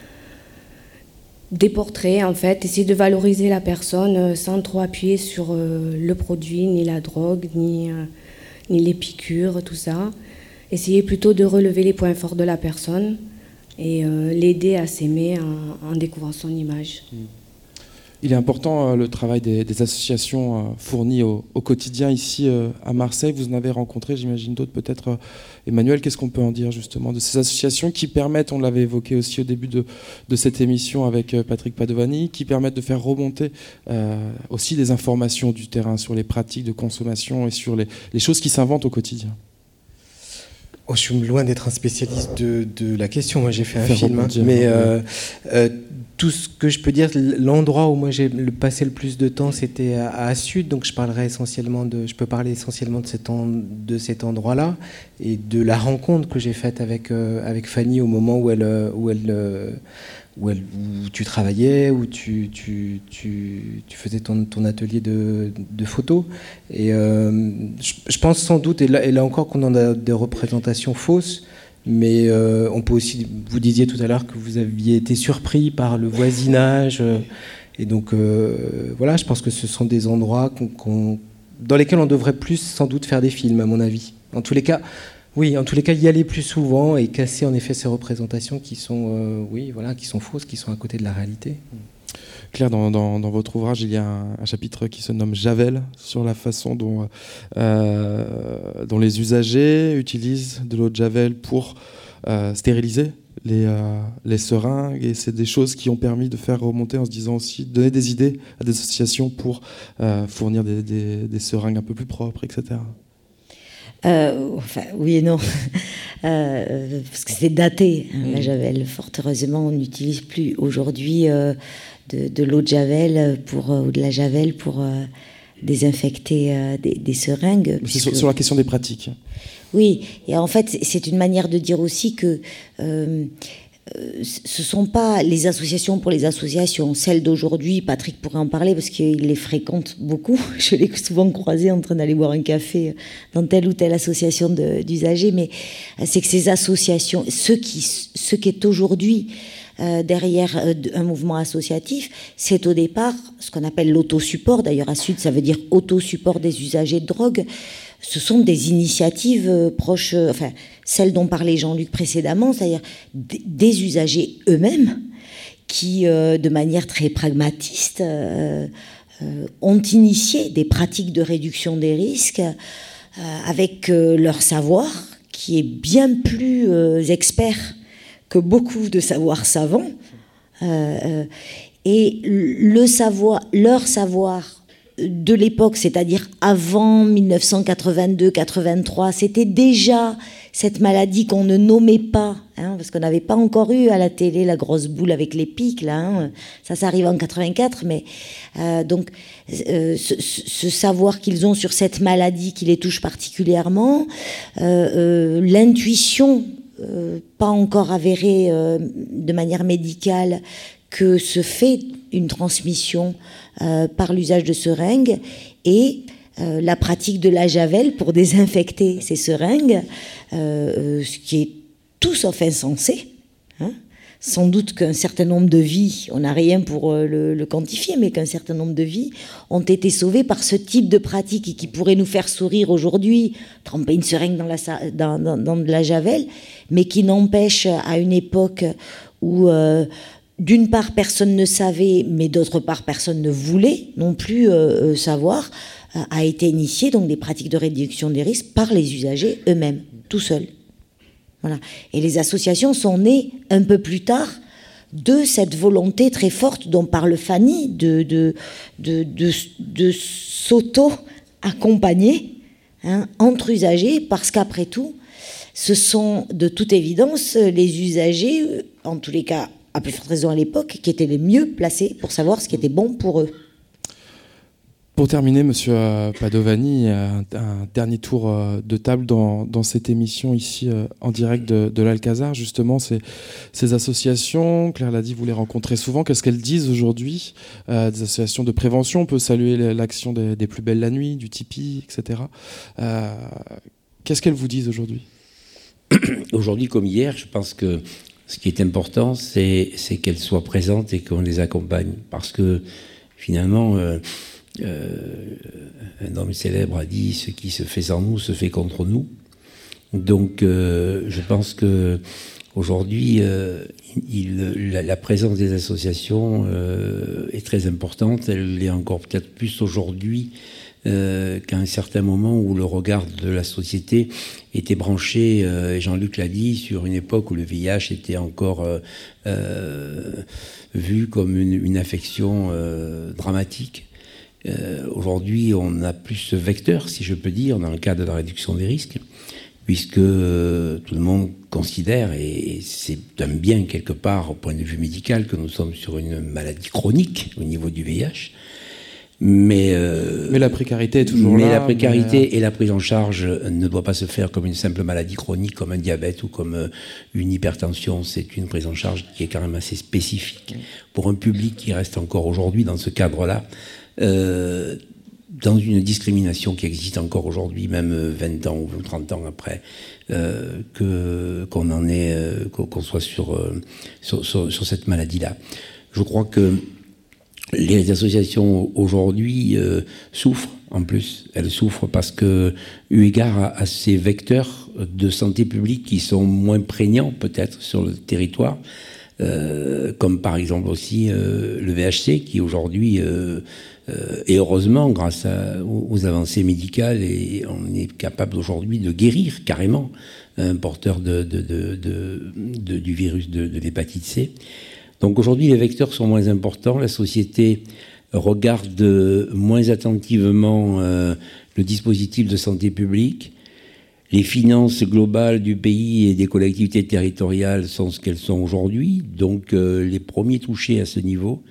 des portraits, en fait, essayer de valoriser la personne sans trop appuyer sur le produit, ni la drogue, ni les piqûres, tout ça. Essayer plutôt de relever les points forts de la personne et l'aider à s'aimer en découvrant son image. Il est important le travail des associations fournies au quotidien ici à Marseille. Vous en avez rencontré, j'imagine, d'autres peut-être. Emmanuel, qu'est-ce qu'on peut en dire justement de ces associations qui permettent, on l'avait évoqué aussi au début de cette émission avec Patrick Padovani, qui permettent de faire remonter aussi des informations du terrain sur les pratiques de consommation et sur les choses qui s'inventent au quotidien? je suis loin d'être un spécialiste de la question. Moi, j'ai fait un film, mais tout ce que je peux dire, l'endroit où moi j'ai passé le plus de temps, c'était à Sud. Donc, je peux parler essentiellement de cet endroit-là et de la rencontre que j'ai faite avec Fanny au moment où tu travaillais, où tu faisais ton atelier de photo. Et je pense sans doute, et là encore qu'on en a des représentations fausses, mais on peut aussi, vous disiez tout à l'heure que vous aviez été surpris par le voisinage, et donc voilà, je pense que ce sont des endroits dans lesquels on devrait plus sans doute faire des films, à mon avis. En tous les cas, y aller plus souvent et casser en effet ces représentations qui sont, qui sont fausses, qui sont à côté de la réalité. Claire, dans votre ouvrage, il y a un chapitre qui se nomme Javel, sur la façon dont les usagers utilisent de l'eau de Javel pour stériliser les seringues, et c'est des choses qui ont permis de faire remonter, en se disant aussi, donner des idées à des associations pour fournir des seringues un peu plus propres, etc. Oui et non, parce que c'est daté, la Javel. Fort heureusement, on n'utilise plus aujourd'hui de l'eau de Javel ou de la Javel pour désinfecter des seringues. C'est sur la question des pratiques. Oui, et en fait, c'est une manière de dire aussi que ce ne sont pas les associations pour les associations. Celles d'aujourd'hui, Patrick pourrait en parler parce qu'il les fréquente beaucoup. Je l'ai souvent croisé en train d'aller boire un café dans telle ou telle association d'usagers. Mais c'est que ces associations, ce qui est aujourd'hui derrière un mouvement associatif, c'est au départ ce qu'on appelle l'autosupport. D'ailleurs, à Sud, ça veut dire autosupport des usagers de drogue. Ce sont des initiatives proches, celles dont parlait Jean-Luc précédemment, c'est-à-dire des usagers eux-mêmes qui, de manière très pragmatiste, ont initié des pratiques de réduction des risques avec leur savoir, qui est bien plus expert que beaucoup de savoirs savants. Et leur savoir de l'époque, c'est-à-dire avant 1982-83, c'était déjà cette maladie qu'on ne nommait pas, parce qu'on n'avait pas encore eu à la télé la grosse boule avec les pics, là, ça arrive en 84, mais donc ce savoir qu'ils ont sur cette maladie qui les touche particulièrement, l'intuition pas encore avérée de manière médicale que se fait une transmission par l'usage de seringues et la pratique de la Javel pour désinfecter ces seringues, ce qui est tout sauf insensé. Sans doute qu'un certain nombre de vies, on n'a rien pour le quantifier, mais qu'un certain nombre de vies ont été sauvées par ce type de pratique et qui pourrait nous faire sourire aujourd'hui, tremper une seringue dans de la Javel, mais qui n'empêche à une époque où d'une part personne ne savait, mais d'autre part personne ne voulait non plus savoir, a été initié donc des pratiques de réduction des risques par les usagers eux-mêmes, tout seuls. Voilà. Et les associations sont nées un peu plus tard de cette volonté très forte dont parle Fanny de s'auto-accompagner entre usagers, parce qu'après tout, ce sont de toute évidence les usagers, en tous les cas à plus forte raison à l'époque, qui étaient les mieux placés pour savoir ce qui était bon pour eux. Pour terminer, Monsieur Padovani, un dernier tour de table dans cette émission ici en direct de l'Alcazar. Justement, ces associations, Claire l'a dit, vous les rencontrez souvent. Qu'est-ce qu'elles disent aujourd'hui? Des associations de prévention, on peut saluer l'action des Plus Belles la Nuit, du Tipeee, etc. Qu'est-ce qu'elles vous disent aujourd'hui? Aujourd'hui comme hier, je pense que ce qui est important, c'est qu'elles soient présentes et qu'on les accompagne. Parce que finalement... un homme célèbre a dit « ce qui se fait sans nous se fait contre nous ». Donc je pense qu'aujourd'hui, la présence des associations est très importante. Elle est encore peut-être plus aujourd'hui qu'à un certain moment où le regard de la société était branché, Jean-Luc l'a dit, sur une époque où le VIH était encore vu comme une affection dramatique. Aujourd'hui, on a plus ce vecteur, si je peux dire, dans le cadre de la réduction des risques. puisque tout le monde considère, et c'est un bien quelque part au point de vue médical, que nous sommes sur une maladie chronique au niveau du VIH. Mais la précarité est toujours là. Mais la précarité et la prise en charge ne doit pas se faire comme une simple maladie chronique, comme un diabète ou comme une hypertension. C'est une prise en charge qui est quand même assez spécifique pour un public qui reste encore aujourd'hui dans ce cadre-là, dans une discrimination qui existe encore aujourd'hui, même 20 ans ou 30 ans après, qu'on soit sur cette maladie-là. Je crois que les associations aujourd'hui souffrent en plus. Elles souffrent parce que, eu égard à ces vecteurs de santé publique qui sont moins prégnants peut-être sur le territoire, comme par exemple aussi le VHC qui aujourd'hui, et heureusement grâce aux avancées médicales, et on est capable aujourd'hui de guérir carrément un porteur du virus de l'hépatite C. Donc aujourd'hui, les vecteurs sont moins importants. La société regarde moins attentivement le dispositif de santé publique. Les finances globales du pays et des collectivités territoriales sont ce qu'elles sont aujourd'hui. Donc les premiers touchés à ce niveau,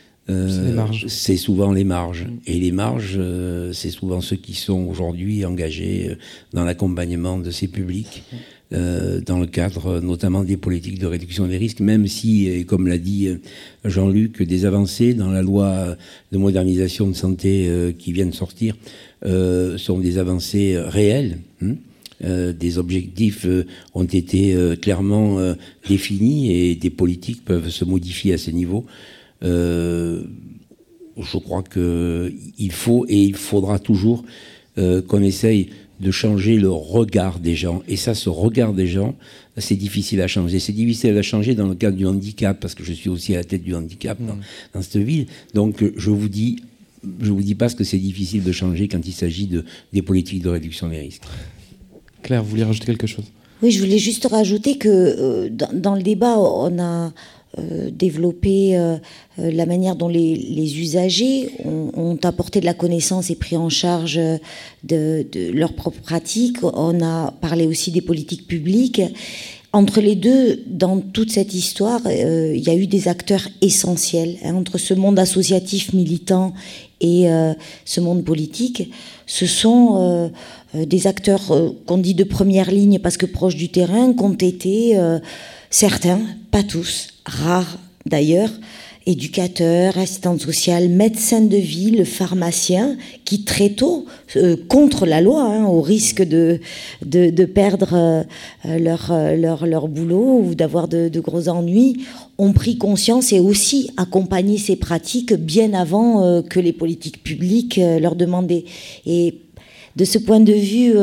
c'est souvent les marges. Et les marges, c'est souvent ceux qui sont aujourd'hui engagés dans l'accompagnement de ces publics. Dans le cadre notamment des politiques de réduction des risques, même si, comme l'a dit Jean-Luc, des avancées dans la loi de modernisation de santé qui vient de sortir sont des avancées réelles. Des objectifs ont été clairement définis et des politiques peuvent se modifier à ce niveau. Je crois qu'il faut et il faudra toujours qu'on essaye de changer le regard des gens. Et ça, ce regard des gens, c'est difficile à changer. C'est difficile à changer dans le cadre du handicap, parce que je suis aussi à la tête du handicap dans cette ville. Donc, je vous dis pas ce que c'est difficile de changer quand il s'agit des politiques de réduction des risques. Claire, vous vouliez rajouter quelque chose ? Oui, je voulais juste rajouter que dans le débat, on a développer la manière dont les usagers ont apporté de la connaissance et pris en charge de leurs propres pratiques. On a parlé aussi des politiques publiques. Entre les deux, dans toute cette histoire, il y a eu des acteurs essentiels. Entre ce monde associatif militant et ce monde politique, ce sont des acteurs qu'on dit de première ligne parce que proches du terrain, qui ont été certains, pas tous, rares d'ailleurs, éducateurs, assistantes sociales, médecins de ville, pharmaciens, qui très tôt, contre la loi, au risque de perdre leur boulot ou d'avoir de gros ennuis, ont pris conscience et aussi accompagné ces pratiques bien avant que les politiques publiques leur demandaient. Et de ce point de vue,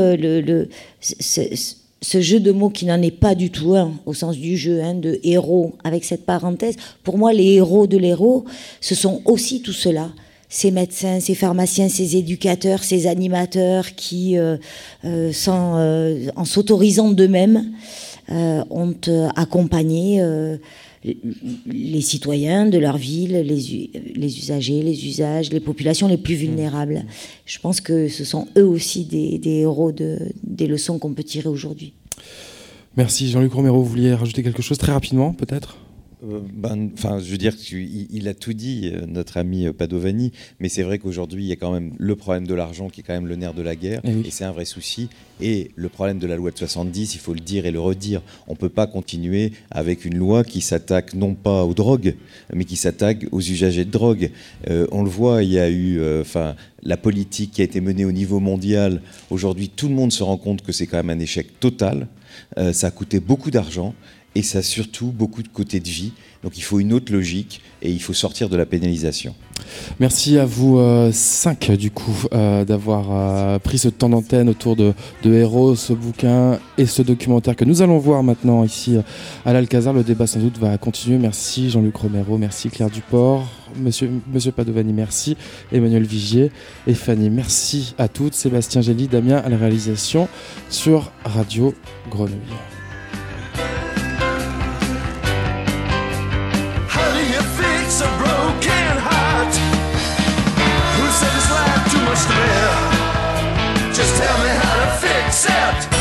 ce jeu de mots qui n'en est pas du tout un, au sens du jeu, de héros, avec cette parenthèse, pour moi, les héros de l'héros, ce sont aussi tout cela. Ces médecins, ces pharmaciens, ces éducateurs, ces animateurs qui, en s'autorisant d'eux-mêmes, ont accompagné les citoyens de leur ville, les usagers, les usages, les populations les plus vulnérables. Je pense que ce sont eux aussi des héros des leçons qu'on peut tirer aujourd'hui. Merci. Jean-Luc Romero, vous vouliez rajouter quelque chose très rapidement, peut-être ? Je veux dire qu'il a tout dit, notre ami Padovani, mais c'est vrai qu'aujourd'hui, il y a quand même le problème de l'argent qui est quand même le nerf de la guerre, et c'est un vrai souci. Et le problème de la loi de 70, il faut le dire et le redire, on ne peut pas continuer avec une loi qui s'attaque non pas aux drogues, mais qui s'attaque aux usagers de drogue. On le voit, il y a eu la politique qui a été menée au niveau mondial. Aujourd'hui, tout le monde se rend compte que c'est quand même un échec total. Ça a coûté beaucoup d'argent. Et ça a surtout beaucoup de côté de vie. Donc il faut une autre logique et il faut sortir de la pénalisation. Merci à vous 5 du coup d'avoir pris ce temps d'antenne autour de Héros, ce bouquin et ce documentaire que nous allons voir maintenant ici à l'Alcazar. Le débat sans doute va continuer. Merci Jean-Luc Romero, merci Claire Duport, Monsieur Padovani, merci Emmanuel Vigier et Fanny. Merci à toutes. Sébastien Gély, Damien à la réalisation sur Radio Grenouille. A broken heart. Who said this life too much to bear? Just tell me how to fix it.